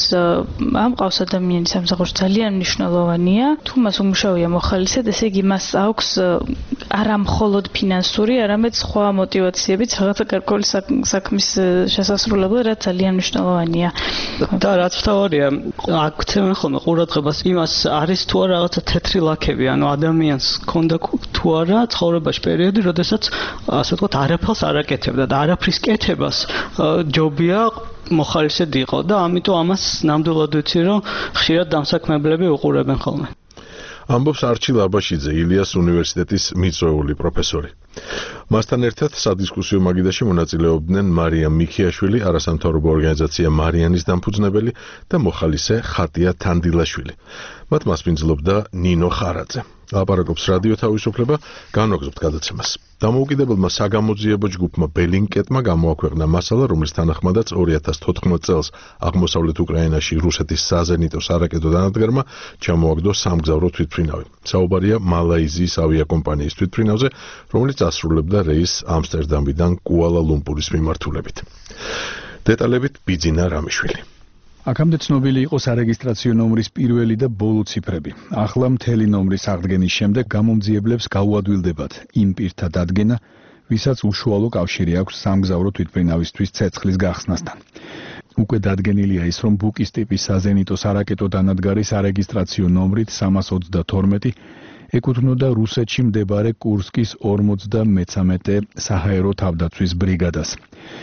ამ ყავს ადამიანის სამსახურში ძალიან მნიშვნელოვანია, თუ მას უმუშავია მოხალისედ, ესე იგი მას აქვს არა მხოლოდ ფინანსური, არამედ სხვა мотиваციებიც რაღაცა გარკვეული საქმის შესასრულებლად, რაც ძალიან მნიშვნელოვანია. და რაც მთავარია, აქცევენ ხოლმე ყურადღებას იმას, არის თუ არა რაღაცა თეთრი ლაქები, ანუ ადამიანს ქონდა თუ არა ცხოვრებაში პერიოდი, როდესაც ასე ვთქვათ, არაფერს არ აკეთებდა და არაფრის კეთებას ჯობია მოხალისედ იყო და ამიტომ ამას ნამდვილად ვიცი, რომ ხშირად დამსაქმებლები უყურებენ ხოლმე. ამბობს არჩილ აბაშიძე, ილიას უნივერსიტეტის მიწვეული პროფესორი. მასთან ერთად სადისკუსიო მაგიდაში მონაწილეობდნენ მარიამ მიქიაშვილი, არასამთავრობო ორგანიზაცია მარიანის დამფუძნებელი და მოხალისე ხატია თანდილაშვილი. მათ მასპინძლობდა ნინო ხარაძე. ლაპარაკობს რადიო თავისუფლება, განვაგრძობთ გადაცემას. დამოუკიდებელმა საგამოძიებო ჯგუფმა ბელინკეტმა გამოაქვეყნა მასალა, რომლის თანახმადაც ორი ათას თოთხმეტ წელს აღმოსავლეთ უკრაინაში რუსეთის საზენიტო სარაკეტო დანადგარმა ჩამოაგდო სამგზავრო თვითმფრინავი. საუბარია მალაიზიის ავიაკომპანიის თვითმფრინავზე, რომელიც ასრულებდა რეისს ამსტერდამიდან კუალა-ლუმპურის მიმართულებით. დეტალებით ბიძინა რამიშვილი. აქამდე ცნობილი იყო სარეგისტრაციო ნომრის პირველი და ბოლო ციფრები. ახლა მთელი ნომრის აღდგენის შემდეგ გამომძიებლებს გაუადვილდებათ იმ პირთა დადგენა, ვისაც უშუალო კავშირი აქვს სამგზავრო თვითმფრინავისთვის ცეცხლის გახსნასთან. უკვე დადგენილია ის, რომ ბუკის ტიპის საზენიტო სარაკეტო დანადგარი სარეგისტრაციო ნომრით სამას ოცდათორმეტი ეკუთვნოდა რუსეთში მდებარე კურსკის ორმოცდამეცამეტე საჰაერო თავდაცვის ბრიგადას.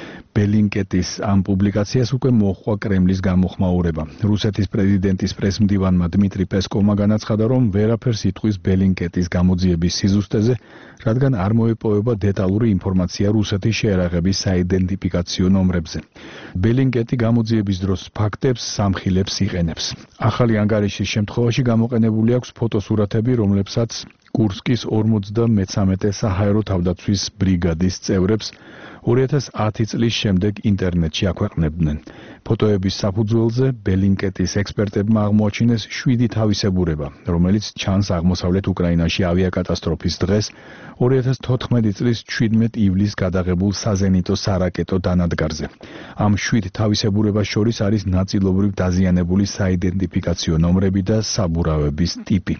ბელინკეტის ამ პუბლიკაციას უკვე მოჰყვა კრემლის გამოხმაურება. რუსეთის პრეზიდენტის პრესმდივანმა დმიტრი პესკოვმა განაცხადა, რომ ვერაფერს იტყვის ბელინკეტის გამოძიების სიზუსტეზე, რადგან არ მოეპოვება დეტალური ინფორმაცია რუსეთის შეერაღების საიდენტიფიკაციო ნომრებზე. ბელინკეტი გამოძიების დროს ფაქტებს სამხილებს იყენებს. ახალი ანგარიშის შემთხვევაში გამოყენებული აქვს ფოტოსურათები, რომლებსაც კურსკის ორმოცდამეცამეტე საჰაერო თავდაცვის ბრიგადის წევრებს ორი ათას ათი წლის შემდეგ ინტერნეტში აქვეყნებდნენ. ფოტოების საფუძველზე ბელინკეტის ექსპერტებმა აღმოაჩინეს შვიდი თავისებურება, რომელიც ჩანს აღმოსავლეთ უკრაინაში ავიაკატასტროფის დღეს ორი ათას თოთხმეტი წლის ჩვიდმეტ ივლისს გადაღებულ საზენიტო სარაკეტო დანადგარზე. ამ შვიდ თავისებურებას შორის არის ნაწილობრივ დაზიანებული საიდენტიფიკაციო ნომრები და საბურავების ტიპი.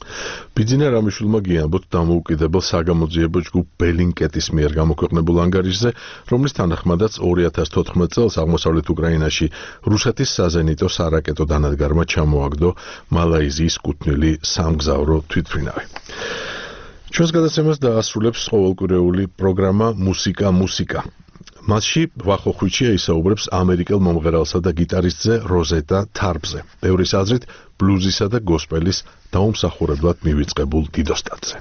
ბიძინა რამიშვილმა გიამბოთ დამოუკიდებელ საგამოძიებო ჯგუფ ბელინკეტის მიერ გამოქვეყნებულ ანგარიშზე, რომლის თანახმადაც ორი ათას თოთხმეტ წელს აღმოსავლეთ უკრაინაში რუსეთის საზენიტო სარაკეტო დანადგარმა ჩამოაგდო მალაიზიის კუთვნილი სამგზავრო თვითმფრინავი. ჩვენს გადაცემას დაასრულებს ყოველკვირეული პროგრამა მუსიკა მუსიკა. მასში ვახო ხვიჩია ისაუბრებს ამერიკელ მომღერალსა და გიტარისტზე როზეტა თარბზე. ბევრის აზრით ბლუზისა და გოსპელის დაუმსახურებლად მივიწყებულ დიდოსტატზე.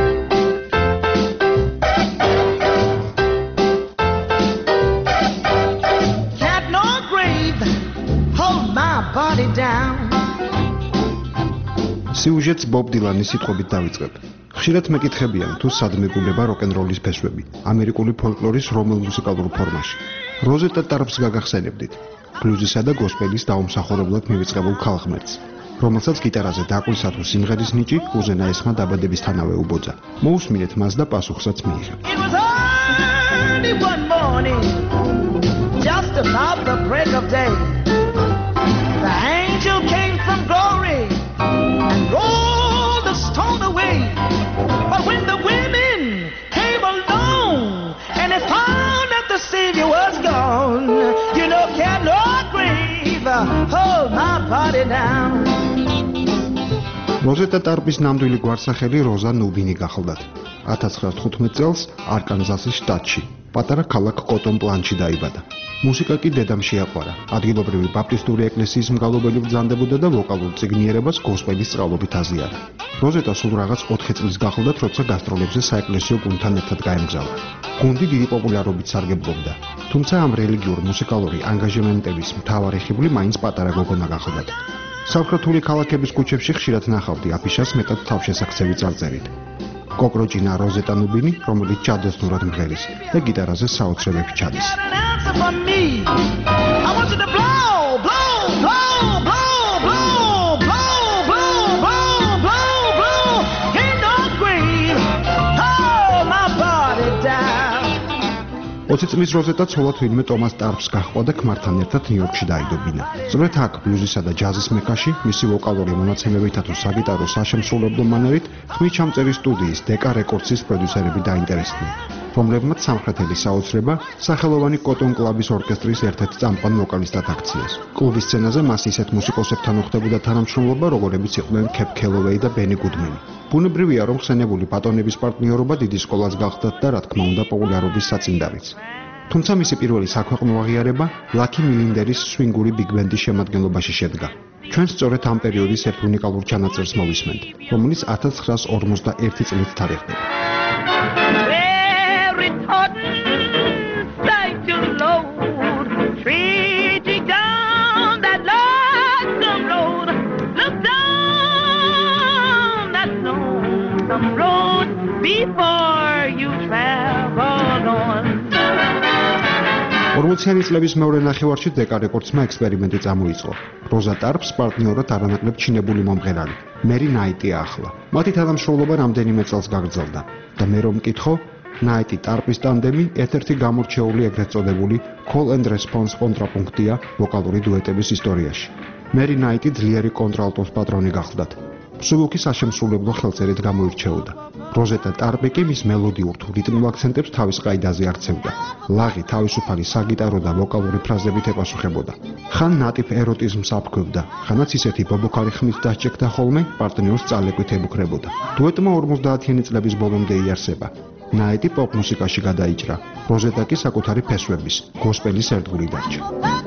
სიუჟეტს ბობ დილანის სიტყვებით დავიწყებ. ხშირად მეკითხებიან, თუ სად მეგუნება როკ-ენ-როლის ფესვები, ამერიკული ფოლკლორის რომელ მუსიკალურ ფორმაში. როზეტა თარბს გაგახსენებდით, ბლუზისა და გოსპელის დაუმსახურებლად მივიწყებულ ქალღმერთს. რომელსაც გიტარაზე დაკვისა თუ სიმღერის ნიჭი უზენა ესმა დაბადებისთანავე უბოძა. მოусმინეთ მას და პასუხსაც მიიღებთ. Just about the break of day, the angel came from glory and rolled the stone away. But when the women came along and they found that the Savior was gone, you know, can no grave hold my body down. როზეტა ტარპის ნამდვილი გვარსახელი როზა ნუბინი გახლდათ. ათას ცხრაას თხუთმეტ წელს არკანზასის შტატში, პატარა ქალაქ კოტონ პლანში დაიბადა. მუსიკა კი დედამ შეაყვარა. ადგილობრივი ბაპტისტური ეკლესიის მგალობელი ბრძანდებოდა და ვოკალურ წიგნიერებას გოსპელის სწავლობით აზიარა. როზეტა სულ რაღაც ოთხი წლის გახლდათ, როცა გასტროლებზე საეკლესიო გუნდთან ერთად გაემგზავრა. გუნდი დიდი პოპულარობით სარგებლობდა, თუმცა ამ რელიგიურ მუსიკალური ანგაჟემენტების მთავარი ხიბლი მაინც პატარა გოგონა გახლდათ. სამხრეთული ქალაქების ქუჩებში ხშირად ნახავდი აფიშას მეტად თავშესაქცევი წარწერით. კოკროჯინა როზეტა ნუბინი, რომელიც ჩადოსნურად მღერის და გიტარაზე საოცრებებში ჩადის. ოცი წლის როზეტა ცოლად ვინმე ტომას ტარპს გაჰყვა და ქმართან ერთად ნიუ-იორკში დაიდობინა. სწორედ აქ ბლუზისა და ჯაზის მექაში მისი ვოკალური მონაცემებითა თუ საგიტარო საშემსრულებლო მანერით ხმით ჩამწერი სტუდიის დეკა რეკორდსის პროდიუსერები დაინტერესდნენ, რომლებმაც სამხრეთელი საოცრება სახელოვანი კოტონ კლუბის ორკესტრის ერთ-ერთ წამყვან ვოკალისტად აქციეს. კლუბის სცენაზე მას ისეთ მუსიკოსებთან უხდებოდა თანამშრომლობა, როგორებიც იყვნენ კეპ კელოვეი და ბენი გუდმენი. ბუნებრივია, რომ ხსენებული პატონების პარტნიორობა დიდი სკოლაც გახდათ და რა თქმა უნდა პოპულარობის საწინდარიც. თუმცა მისი პირველი საქვეყნო აღიარება ლაკი მილინდერის სვინგური ბიგ-ბენდის შემადგენლობაში შედგა. ჩვენ სწორედ ამ პერიოდის ერთ უნიკალურ ჩანაწერს მოვისმენთ, რომელიც ათას ცხრაას ორმოცდაერთი წლით თარიღდება. ორმოციანი წლების მეორე ნახევარში დეკა რეკორდსმა ექსპერიმენტი წამოიწყო. როზა ტარპს პარტნიორად არანაკლებ ჩინებული მომღერალი მერი ნაიტი ახლა. მათი თანამშრომლობა რამდენიმე წელს გაგრძელდა და მე რომ მკითხო, ნაიტი ტარპის ტანდემი ერთ-ერთი გამორჩეული ეგრეთ წოდებული call and response კონტრაპუნქტია ვოკალური დუეტების ისტორიაში. მერი ნაიტი ძლიერი კონტრალტოს პატრონი გახლდათ. სულუქის საშემსრულებლო ხელწერით გამოირჩეოდა. როზეტა ტარპი კი მის მელოდიურ თუ რიტმულ აქცენტებს თავის ყაიდაზე არცევდა. ლაღი თავისუფალი საგიტარო და ვოკალური ფრაზებით ეპასუხებოდა. ხან ნატიფ ეროტიზმს აფქვევდა, ხანაც ისეთი ბობოქარი ხმით დასჭექდა ხოლმე პარტნიორს წალეკვით ებუქრებოდა. დუეტმა ორმოცდაათიანი წლების ბოლომდე იარსება. ნაიტი პოპ მუსიკაში გადაიჭრა. როზეტა კი საკუთარი ფესვების, გოსპელის ერთგული დარჩა.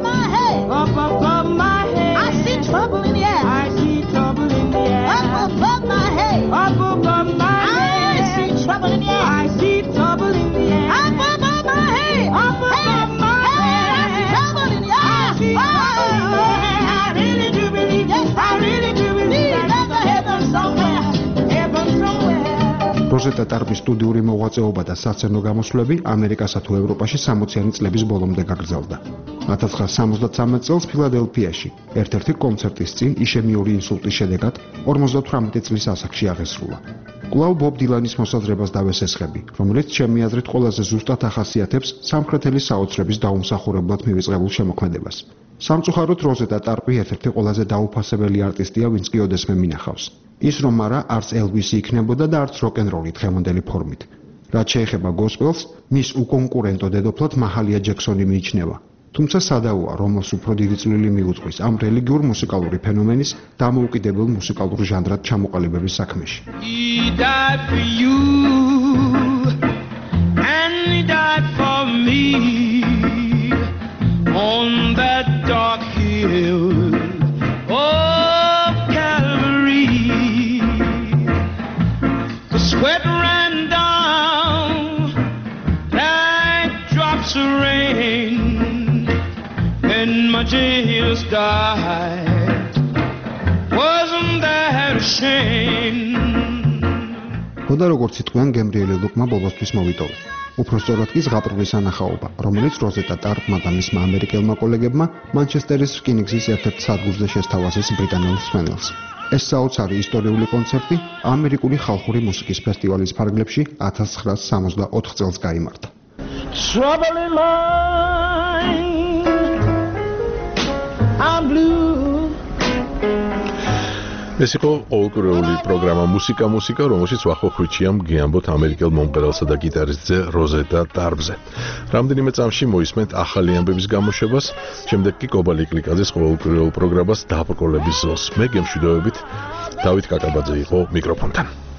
როზეტა ტარპის სტუდიური მოღვაწეობა და სასცენო გამოსვლები ამერიკასა თუ ევროპაში სამოციანი წლების ბოლომდე გაგრძელდა. ათას ცხრაას სამოცდათრამეტ წელს ფილადელფიაში ერთ-ერთი კონცერტის წინ იშემიური ინსულტის შედეგად ორმოცდათვრამეტი წლის ასაკში აღესრულა. კვლავ ბობ დილანის მოსაზრებას დავესესხები, რომელიც ჩემი აზრით ყველაზე ზუსტად ახასიათებს სამხრეთელი საოცრების დაუმსახურებლად მივიწყებულ შემოქმედებას. სამწუხაროდ როზეტა ტარპი ერთ-ერთი ყველაზე დაუფასებელი არტისტია, ვინც კი ოდესმე მინახავს. ის რომ არა, არც ელვისი იქნებოდა და არც როკ-ენ-როლი დღევანდელი ფორმით. რაც შეეხება გოსპელს, მის უკონკურენტო დედოფლად მაჰალია ჯექსონი მიიჩნევა. თუმცა სადაოა, რომელს უფრო დიდი წვლილი მიუძღვის ამ რელიგიურ მუსიკალური ფენომენის დამოუკიდებელ მუსიკალურ ჟანრად ჩამოყალიბების საქმეში. He died for you and he died for me on that dark hill of Calvary. The sweat ran down like drops of rain when my Jesus died. Wasn't that a shame? ხოდა როგორც იტყვიან გემრიელი ლუკმა ბოლოსთვის მოვიტოვე. უფრო სწორად კი ზღაპრული სანახაობა, რომელიც როზეტა ტარპმა და მისმა ამერიკელმა კოლეგებმა მანჩესტერის რკინიგზის ერთ-ერთ სადგურზე შესთავაზეს ბრიტანელ მსმენელს. ეს საოცარი ისტორიული კონცერტი ამერიკული ხალხური მუსიკის ფესტივალის ფარგლებში ათას ცხრაასი სამოცდაოთხ წელს გაიმართა. Trouble in mind, I'm blue. ეს იყო ყოველკვირეული პროგრამა მუსიკა მუსიკა, რომელშიც ვახოხვიჩიამ გიამბოთ ამერიკელ მომღერალსა და გიტარისტზე როზეტა ტარპზე. რამდენიმე წამში მოისმენთ ახალი ამბების გამოშვებას, შემდეგ კი კობალი კლიკაძეს ყოველკვირეულ პროგრამას დაბრკოლების ზოლს. მე გემშვიდობებით, დავით კაკაბაძე იყო მიკროფონთან.